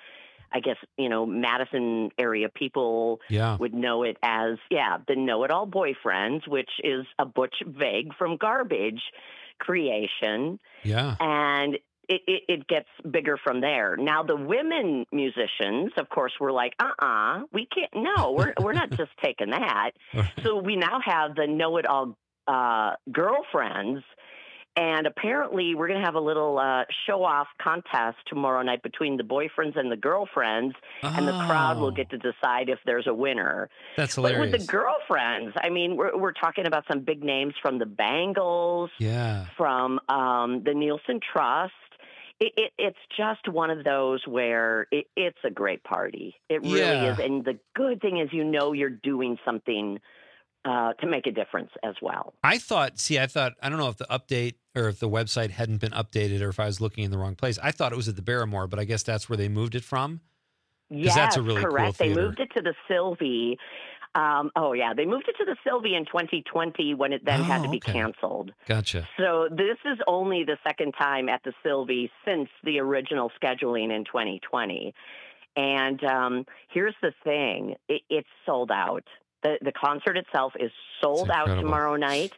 I guess, you know, Madison area people Yeah. would know it as, yeah, the Know-It-All Boyfriends, which is a Butch Vig from Garbage creation. Yeah. And it, it, it gets bigger from there. Now, the women musicians, of course, were like, uh-uh, we can't, no, we're, we're not just taking that. So we now have the Know-It-All uh, Girlfriends. And apparently we're going to have a little uh, show-off contest tomorrow night between the boyfriends and the girlfriends, oh. and the crowd will get to decide if there's a winner. That's hilarious. But with the girlfriends, I mean, we're, we're talking about some big names from the Bangles, yeah. from um, the Nielsen Trust. It, it, it's just one of those where it, it's a great party. It really Yeah. is. And the good thing is, you know, you're doing something uh, to make a difference as well. I thought, see, I thought, I don't know if the update or if the website hadn't been updated or if I was looking in the wrong place. I thought it was at the Barrymore, but I guess that's where they moved it from. Yes, that's a really correct. cool They theater. moved it to the Sylvie. Um, oh, yeah. They moved it to the Sylvie in twenty twenty when it then Oh, had to be okay. canceled. Gotcha. So this is only the second time at the Sylvie since the original scheduling in twenty twenty. And um, here's the thing. It, it's sold out. The, the concert itself is sold out incredible. tomorrow night.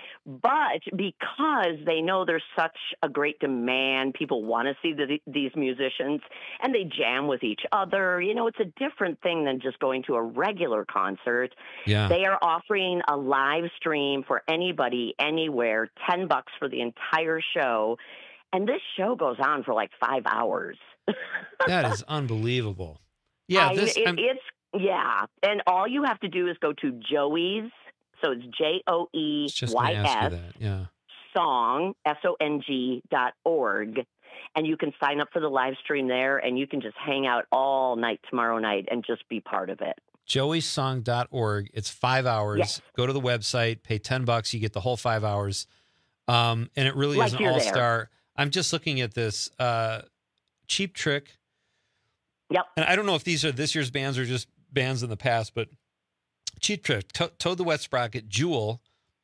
But because they know there's such a great demand, people want to see the, these musicians, and they jam with each other. You know, it's a different thing than just going to a regular concert. Yeah. They are offering a live stream for anybody, anywhere, ten bucks for the entire show. And this show goes on for like five hours. That is unbelievable. Yeah, I- this it- I'm- it's, yeah. And all you have to do is go to Joey's. So it's J O E just gonna Y ask you S that. Yeah. song, S O N G dot org. And you can sign up for the live stream there, and you can just hang out all night tomorrow night and just be part of it. joey song dot org. It's five hours. Yes. Go to the website, pay ten bucks. You get the whole five hours. Um, and it really Like is an you're there. all-star. I'm just looking at this. Uh, Cheap Trick. Yep. And I don't know if these are this year's bands or just bands in the past, but Cheap Trick, to- Toad the Wet Sprocket, Jewel,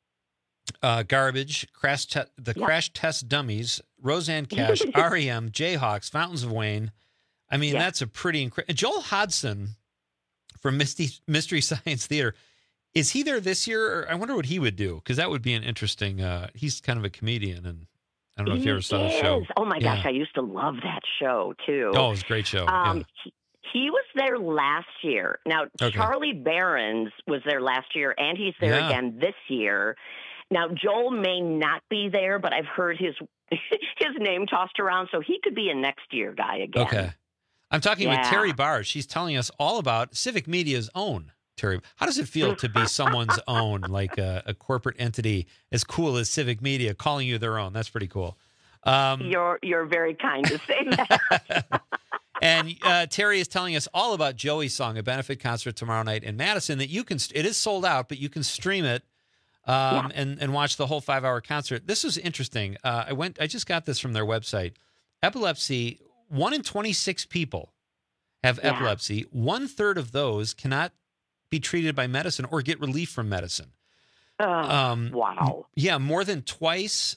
uh, Garbage, Crash te- the Yep. Crash Test Dummies, Roseanne Cash, R E M, Jayhawks, Fountains of Wayne. I mean, Yeah. that's a pretty incredible. Joel Hodgson from Misty Mystery Science Theater. Is he there this year? Or I wonder what he would do, because that would be an interesting. Uh, he's kind of a comedian, and I don't know if you ever saw the He show. is. Oh my Yeah. gosh, I used to love that show too. Oh, it was a great show. Um, yeah. he, he was there last year. Now, Okay. Charlie Barons was there last year, and he's there Yeah. again this year. Now, Joel may not be there, but I've heard his his name tossed around, so he could be a next year guy again. Okay. I'm talking with Yeah. Terry Barr. She's telling us all about Civic Media's own. Terry, how does it feel to be someone's own, like a, a corporate entity as cool as Civic Media calling you their own? That's pretty cool. Um, You're you're very kind to say that. and uh, Terry is telling us all about Joey's song, a benefit concert tomorrow night in Madison. That you can, it is sold out, but you can stream it um, and and watch the whole five hour concert. This was interesting. Uh, I went, I just got this from their website. Epilepsy. One in twenty-six people have Yeah. epilepsy. One third of those cannot be treated by medicine or get relief from medicine. Oh, Um, wow. Yeah, more than twice,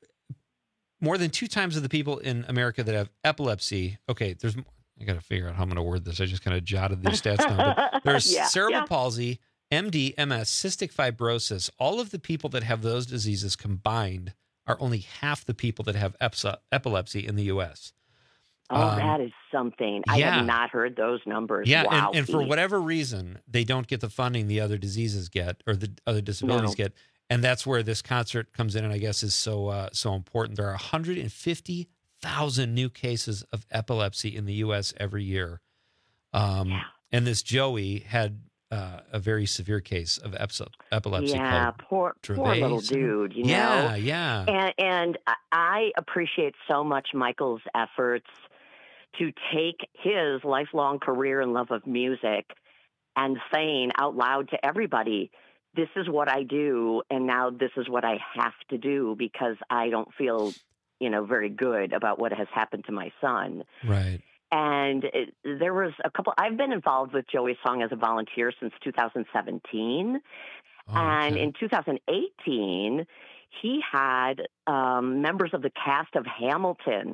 more than two times of the people in America that have epilepsy. Okay, there's. I got to figure out how I'm going to word this. I just kind of jotted these stats down. But there's Yeah, cerebral yeah. palsy, M D, M S, cystic fibrosis. All of the people that have those diseases combined are only half the people that have epsa- epilepsy in the U S. Oh, Um, that is something. I yeah. have not heard those numbers. Yeah, wow, and, and for Pete. whatever reason, they don't get the funding the other diseases get or the other disabilities No. get, and that's where this concert comes in, and I guess is so uh, so important. There are one hundred fifty thousand new cases of epilepsy in the U S every year, um, and this Joey had uh, a very severe case of epi- epilepsy. Yeah, called poor poor Dravet little syndrome. dude. You know. Yeah, yeah. And and I appreciate so much Michael's efforts to take his lifelong career and love of music and saying out loud to everybody, this is what I do, and now this is what I have to do because I don't feel, you know, very good about what has happened to my son. Right. And it, there was a couple, I've been involved with Joey's Song as a volunteer since two thousand seventeen. Oh, And okay. in two thousand eighteen, he had um, members of the cast of Hamilton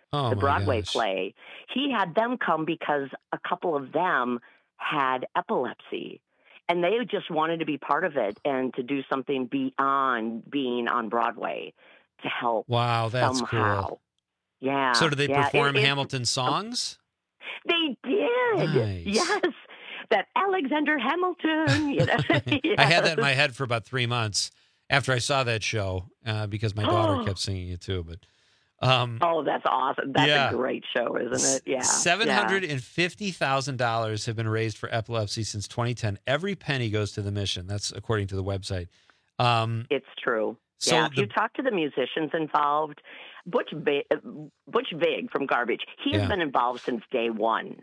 Oh, the my Broadway gosh. play. He had them come because a couple of them had epilepsy. And they just wanted to be part of it and to do something beyond being on Broadway to help Wow, that's somehow. cool. Yeah. So did they yeah, perform it- it- Hamilton songs? They did. Nice. Yes. That Alexander Hamilton. You know? I had that in my Yes. head for about three months after I saw that show uh, because my daughter kept singing it too. But um, Oh, that's awesome. That's Yeah. a great show, isn't it? Yeah. seven yeah. hundred and fifty thousand dollars have been raised for epilepsy since twenty ten. Every penny goes to the mission. That's according to the website. Um, It's true. So yeah, if the- you talk to the musicians involved, Butch, Vig, Butch Vig from Garbage, he has Yeah. been involved since day one.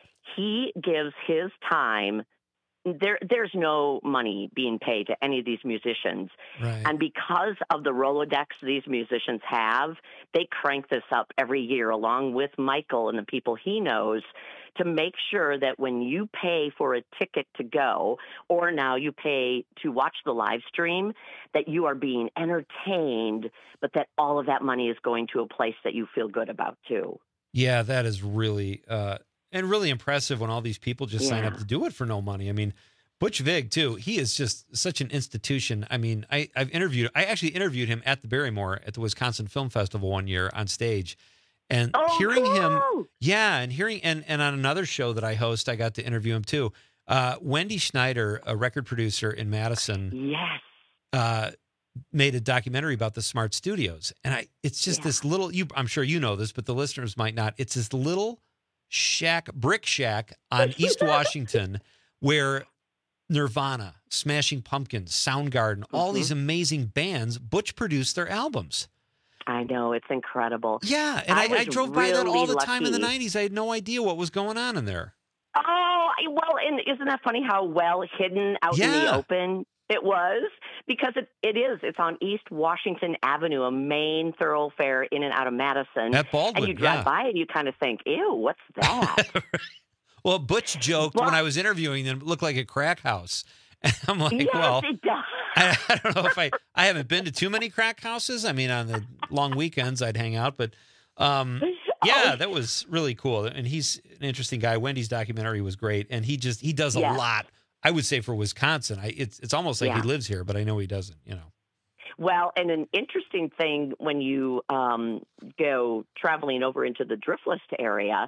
He gives his time. There, there's no money being paid to any of these musicians. Right. And because of the Rolodex these musicians have, they crank this up every year along with Michael and the people he knows to make sure that when you pay for a ticket to go, or now you pay to watch the live stream, that you are being entertained, but that all of that money is going to a place that you feel good about too. Yeah, that is really uh, and really impressive when all these people just sign up Yeah. to do it for no money. I mean, Butch Vig too. He is just such an institution. I mean, I, I've interviewed. I actually interviewed him at the Barrymore at the Wisconsin Film Festival one year on stage, and Oh, hearing him, cool. yeah, and hearing and and on another show that I host, I got to interview him too. Uh, Wendy Schneider, a record producer in Madison, Yes. uh, made a documentary about the Smart Studios, and I it's just this little. You, I'm sure you know this, but the listeners might not. It's this little shack, brick shack on East Washington, where Nirvana, Smashing Pumpkins, Soundgarden, all Mhm. these amazing bands, Butch produced their albums. I know, it's incredible. Yeah, and I, I, was drove by that all really the time in the lucky. nineties. I had no idea what was going on in there. Oh, I- well, and isn't that funny how well hidden out in the Yeah. open it was? Because it, it is. It's on East Washington Avenue, a main thoroughfare in and out of Madison. At Baldwin, and you drive yeah. by and you kind of think, ew, what's that? Well, Butch joked Well- when I was interviewing them, it looked like a crack house. And I'm like, yes, well, it does. I, I don't know if I, I haven't been to too many crack houses. I mean, on the long weekends I'd hang out, but um, yeah, that was really cool. And he's an interesting guy. Wendy's documentary was great. And he just, he does a Yes. lot, I would say, for Wisconsin. I, it's, it's almost like Yeah. he lives here, but I know he doesn't, you know. Well, and an interesting thing when you um, go traveling over into the Driftless area,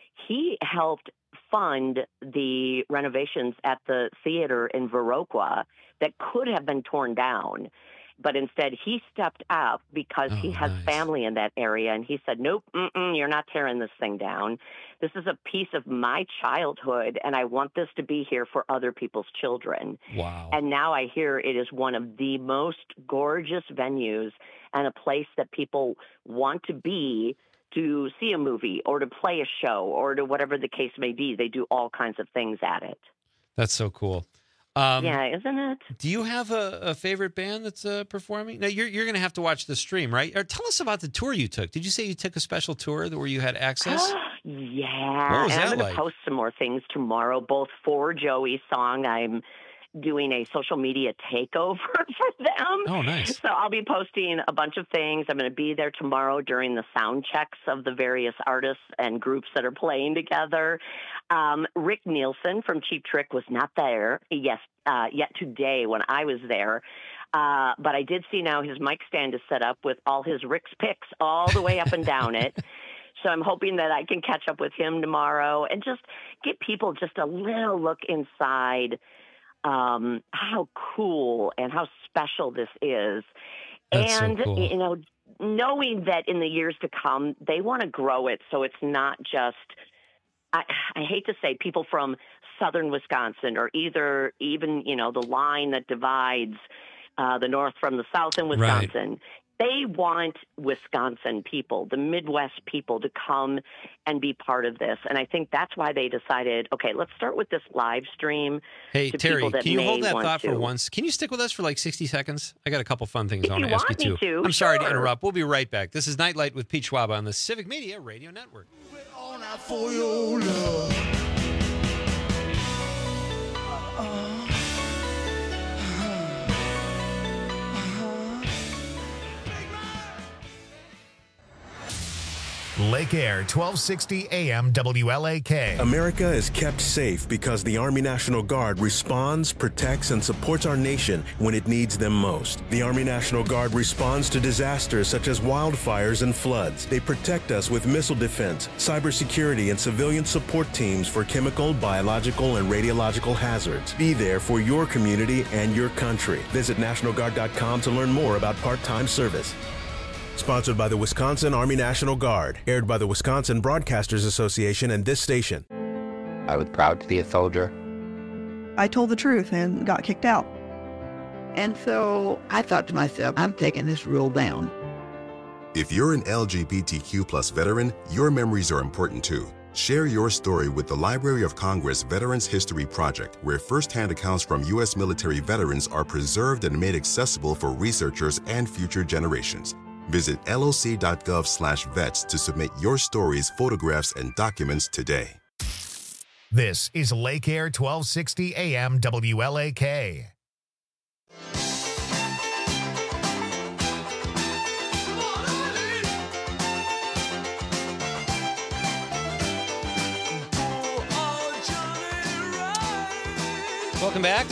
he helped fund the renovations at the theater in Viroqua that could have been torn down. But instead, he stepped up because he Oh, has nice. family in that area. And he said, nope, mm-mm, you're not tearing this thing down. This is a piece of my childhood, and I want this to be here for other people's children. Wow. And now I hear it is one of the most gorgeous venues and a place that people want to be to see a movie or to play a show or to whatever the case may be. They do all kinds of things at it. That's so cool. Um, yeah, isn't it? Do you have a, a favorite band that's uh, performing? Now, you're, you're going to have to watch the stream, right? Or tell us about the tour you took. Did you say you took a special tour where you had access? Yeah. What was and that I'm going like? to post some more things tomorrow, both for Joey's song. I'm doing a social media takeover for them. Oh, nice. So I'll be posting a bunch of things. I'm going to be there tomorrow during the sound checks of the various artists and groups that are playing together. Um, Rick Nielsen from Cheap Trick was not there yes, uh, yet today when I was there. Uh, but I did see now his mic stand is set up with all his Rick's picks all the way up and down it. So I'm hoping that I can catch up with him tomorrow and just get people just a little look inside um, how cool and how special this is. That's so and, cool. you know, knowing that in the years to come, they want to grow it so it's not just, I, I hate to say, people from southern Wisconsin or either even, you know, the line that divides uh, the north from the south in Wisconsin. They want Wisconsin people, the Midwest people, to come and be part of this. And I think that's why they decided, okay, let's start with this live stream. Hey, to Terry, people that can you may hold that want thought to. for once? Can you stick with us for like sixty seconds? I got a couple fun things If I want you to ask you, want me too. to, I'm sorry to sure. interrupt. We'll be right back. This is Nightlight with Pete Schwab on the Civic Media Radio Network. On out for your love. Lake Air, twelve sixty A M W L A K. America is kept safe because the Army National Guard responds, protects, and supports our nation when it needs them most. The Army National Guard responds to disasters such as wildfires and floods. They protect us with missile defense, cybersecurity, and civilian support teams for chemical, biological, and radiological hazards. Be there for your community and your country. Visit National Guard dot com to learn more about part-time service. Sponsored by the Wisconsin Army National Guard. Aired by the Wisconsin Broadcasters Association and this station. I was proud to be a soldier. I told the truth and got kicked out. And so I thought to myself, I'm taking this rule down. If you're an L G B T Q plus veteran, your memories are important too. Share your story with the Library of Congress Veterans History Project, where firsthand accounts from U S military veterans are preserved and made accessible for researchers and future generations. Visit L O C dot gov slash vets to submit your stories, photographs, and documents today. This is Lake Air, twelve sixty A M W L A K. Welcome back.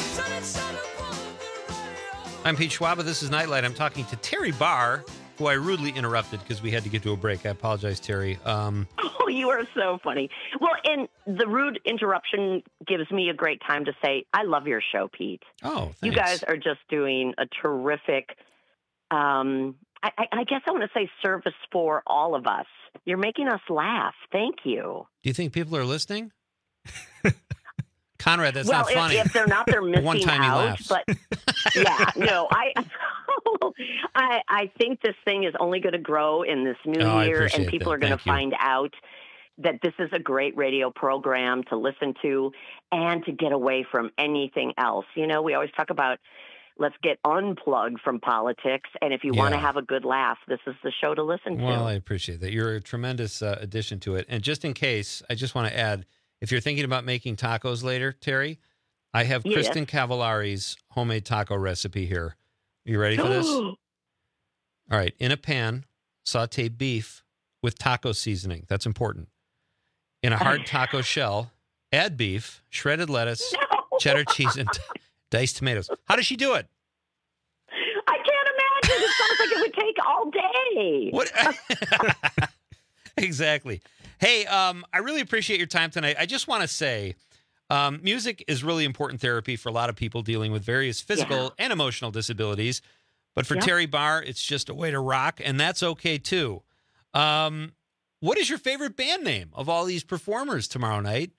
I'm Pete Schwaba. This is Nightlight. I'm talking to Terry Barr, who I rudely interrupted because we had to get to a break. I apologize, Terry. Um, oh, you are so funny. Well, and the rude interruption gives me a great time to say, I love your show, Pete. Oh, thanks. You guys are just doing a terrific, um, I, I guess I want to say service for all of us. You're making us laugh. Thank you. Do you think people are listening? Conrad, that's well, not funny. If, if they're not, they're missing One time out. he laughs. But yeah, no, I, I, I think this thing is only going to grow in this new Oh, I year, appreciate and people that. are going to Thank you. find out that this is a great radio program to listen to and to get away from anything else. You know, we always talk about let's get unplugged from politics, and if you want to Yeah. have a good laugh, this is the show to listen to. Well, I appreciate that. You're a tremendous uh, addition to it. And just in case, I just want to add, if you're thinking about making tacos later, Terry, I have Yes. Kristen Cavallari's homemade taco recipe here. You ready for this? All right. In a pan, saute beef with taco seasoning. That's important. In a hard taco shell, add beef, shredded lettuce, No. cheddar cheese, and t- diced tomatoes. How does she do it? I can't imagine. It sounds like it would take all day. What? Exactly. Hey, um, I really appreciate your time tonight. I just want to say, um, music is really important therapy for a lot of people dealing with various physical Yeah. and emotional disabilities. But for Yep. Terry Barr, it's just a way to rock, and that's okay too. Um, what is your favorite band name of all these performers tomorrow night?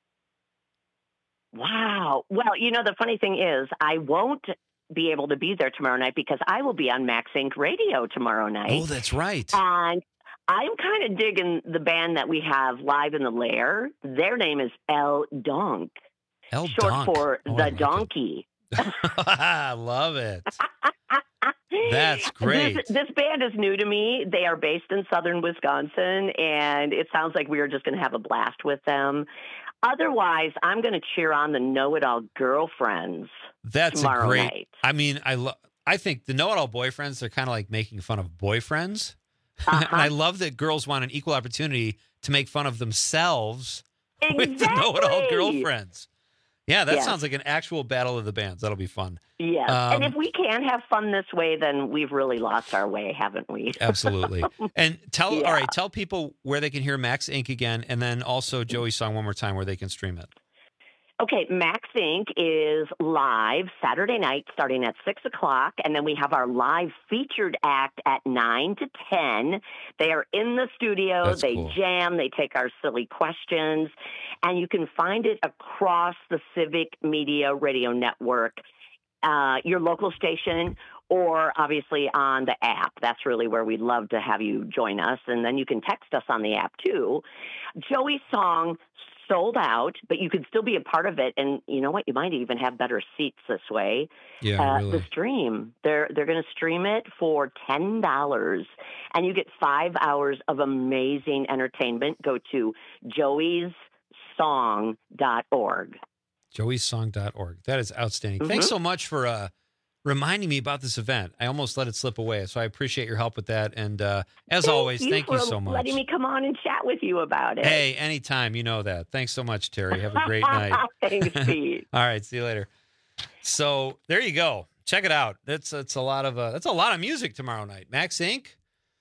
Wow. Well, you know, the funny thing is, I won't be able to be there tomorrow night because I will be on Max Inc Radio tomorrow night. Oh, that's right. And I'm kind of digging the band that we have live in the lair. Their name is El Donk, El short Donk. for Oh, I The like it. Donkey. I love it. That's great. This, this band is new to me. They are based in southern Wisconsin, and it sounds like we are just going to have a blast with them. Otherwise, I'm going to cheer on the Know-It-All Girlfriends That's a tomorrow great. night. I mean, I lo- I think the know-it-all boyfriends are kind of like making fun of boyfriends, Uh-huh. and I love that girls want an equal opportunity to make fun of themselves with the Exactly. know-it-all girlfriends. Yeah, that Yes. sounds like an actual battle of the bands. That'll be fun. Yes. Um, and if we can't have fun this way, then we've really lost our way, haven't we? Absolutely. And tell Yeah. all right, tell people where they can hear Max Inc again, and then also Joey's song one more time where they can stream it. Okay, Max Inc is live Saturday night starting at six o'clock, and then we have our live featured act at nine to ten. They are in the studio, That's they cool. jam, they take our silly questions, and you can find it across the Civic Media Radio Network, uh, your local station, or obviously on the app. That's really where we'd love to have you join us, and then you can text us on the app too. Joey's song sold out, but you could still be a part of it, and you know what? You might even have better seats this way. Yeah, uh, really. The stream, they're they're going to stream it for ten dollars, and you get five hours of amazing entertainment. Go to joeys song dot org. joeys song dot org. That is outstanding. Mhm. Thanks so much for uh, reminding me about this event. I almost let it slip away, so I appreciate your help with that. And uh, as thank always, you thank for you so much. letting me come on and chat with you about it. Hey, anytime. You know that. Thanks so much, Terry. Have a great night. Thanks, Pete. All right, see you later. So there you go. Check it out. That's that's a lot of uh, that's a lot of music tomorrow night. Max Incorporated.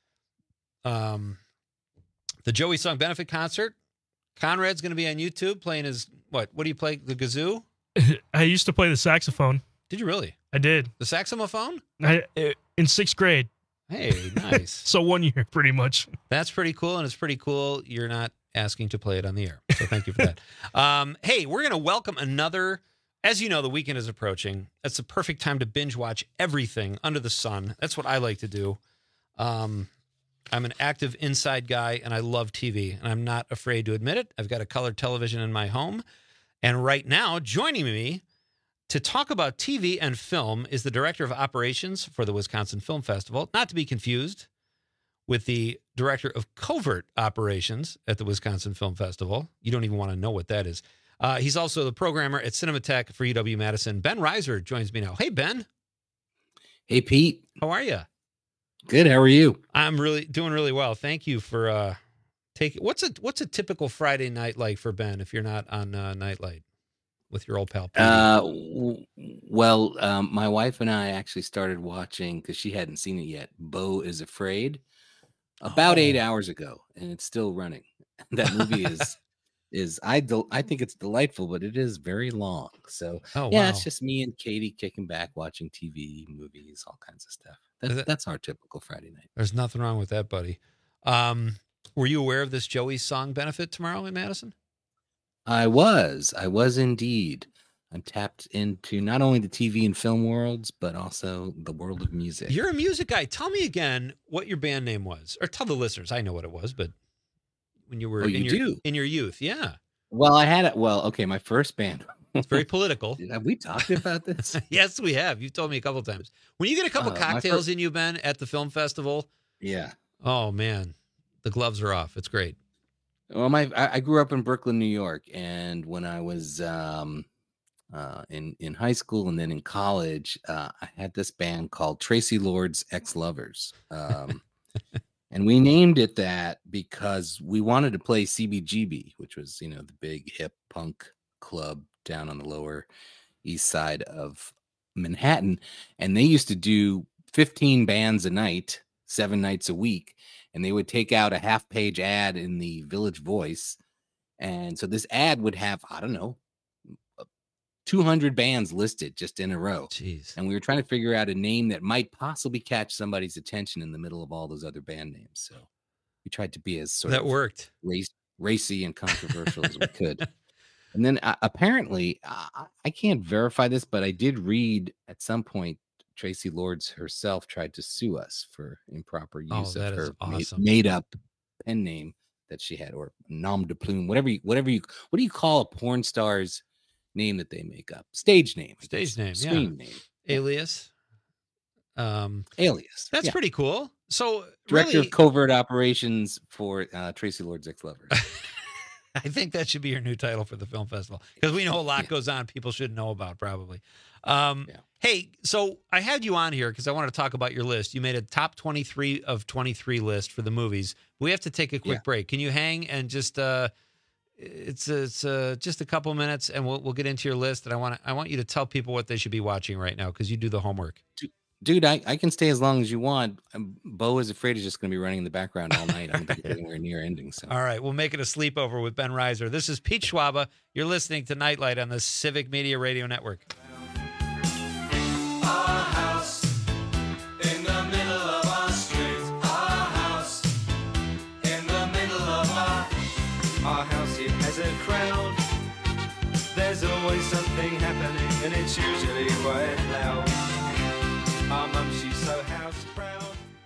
Um, the Joey Song benefit concert. Conrad's going to be on YouTube playing his what? What do you play? The kazoo? I used to play the saxophone. Did you really? I did. The saxophone? I, in sixth grade. Hey, nice. So one year, pretty much. That's pretty cool, and it's pretty cool you're not asking to play it on the air. So thank you for that. um, hey, we're going to welcome another. As you know, the weekend is approaching. That's the perfect time to binge watch everything under the sun. That's what I like to do. Um, I'm an active inside guy, and I love T V, and I'm not afraid to admit it. I've got a colored television in my home, and right now, joining me to talk about T V and film is the Director of Operations for the Wisconsin Film Festival, not to be confused with the Director of Covert Operations at the Wisconsin Film Festival. You don't even want to know what that is. Uh, he's also the programmer at Cinematheque for U W-Madison. Ben Reiser joins me now. Hey, Ben. Hey, Pete. How are you? Good. How are you? I'm really doing really well. Thank you for uh, taking. What's a what's a typical Friday night like for Ben if you're not on uh, Nightlight with your old pal? Pete? Uh, w- well, um, my wife and I actually started watching because she hadn't seen it yet. Beau is Afraid about oh. eight hours ago, and it's still running. That movie is. Is I del- I think it's delightful, but it is very long. So oh, yeah, wow. It's just me and Katie kicking back, watching T V, movies, all kinds of stuff. That, that, that's our typical Friday night. There's nothing wrong with that, buddy. Um, were you aware of this Joey Song benefit tomorrow in Madison? I was. I was indeed. I'm tapped into not only the T V and film worlds, but also the world of music. You're a music guy. Tell me again what your band name was, or tell the listeners. I know what it was, but. When you were oh, in you your do? in your youth, yeah. Well, I had it. Well, okay, my first band. It's very political. Have we talked about this? Yes, we have. You've told me a couple of times. When you get a couple uh, cocktails first... in you, Ben, at the film festival. Yeah. Oh man, the gloves are off. It's great. Well, my I, I grew up in Brooklyn, New York, and when I was um, uh, in in high school and then in college, uh, I had this band called Tracy Lord's Ex-Lovers. Um, And we named it that because we wanted to play C B G B, which was, you know, the big hip punk club down on the Lower East Side of Manhattan. And they used to do fifteen bands a night, seven nights a week. And they would take out a half page ad in the Village Voice. And so this ad would have, I don't know, two hundred bands listed just in a row. Jeez. And we were trying to figure out a name that might possibly catch somebody's attention in the middle of all those other band names. So we tried to be as sort that of worked race, racy and controversial as we could. And then uh, apparently, uh, I can't verify this, but I did read at some point Tracy Lords herself tried to sue us for improper use oh, of her awesome. made, made up pen name that she had, or nom de plume, whatever you, whatever you, what do you call a porn star's name that they make up? Stage name. Stage name. Screen yeah. name. Alias. Um, Alias. That's yeah. pretty cool. So Director really, of Covert Operations for uh, Tracy Lord's Ex-Lovers. I think that should be your new title for the film festival, because we know a lot yeah. goes on people should know about probably. Um, yeah. Hey, so I had you on here because I want to talk about your list. You made a top twenty-three of twenty-three list for the movies. We have to take a quick yeah. break. Can you hang and just uh, it's it's uh, just a couple minutes and we'll we'll get into your list. And I want I want you to tell people what they should be watching right now because you do the homework. Dude, I, I can stay as long as you want. Beau is Afraid is just going to be running in the background all night. I don't think we're anywhere near ending. So. All right, we'll make it a sleepover with Ben Reiser. This is Pete Schwaba. You're listening to Nightlight on the Civic Media Radio Network. Our house in the middle of our street. Our house in the middle of our... Our house, it has a crowd. There's always something happening and it's usually quite loud. Our mum, she's so house proud.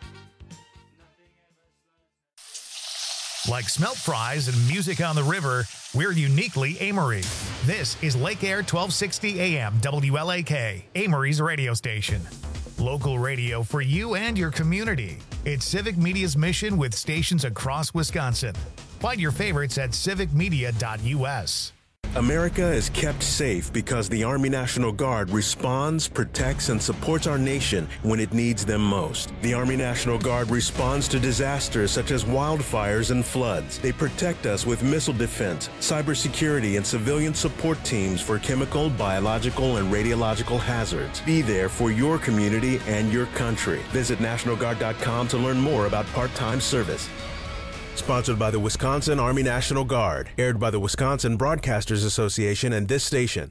Like smelt fries and music on the river, we're uniquely Amory. This is Lake Air twelve sixty A M W L A K, Amory's radio station. Local radio for you and your community. It's Civic Media's mission with stations across Wisconsin. Find your favorites at civic media dot U S. America is kept safe because the Army National Guard responds, protects, and supports our nation when it needs them most. The Army National Guard responds to disasters such as wildfires and floods. They protect us with missile defense, cybersecurity, and civilian support teams for chemical, biological, and radiological hazards. Be there for your community and your country. Visit National Guard dot com to learn more about part-time service. Sponsored by the Wisconsin Army National Guard. Aired by the Wisconsin Broadcasters Association and this station.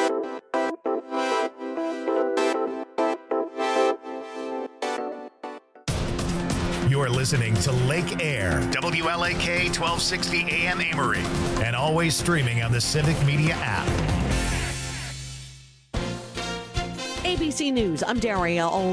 You're listening to Lake Air, W L A K twelve sixty A M Amory, and always streaming on the Civic Media app. A B C News, I'm Daria Ol.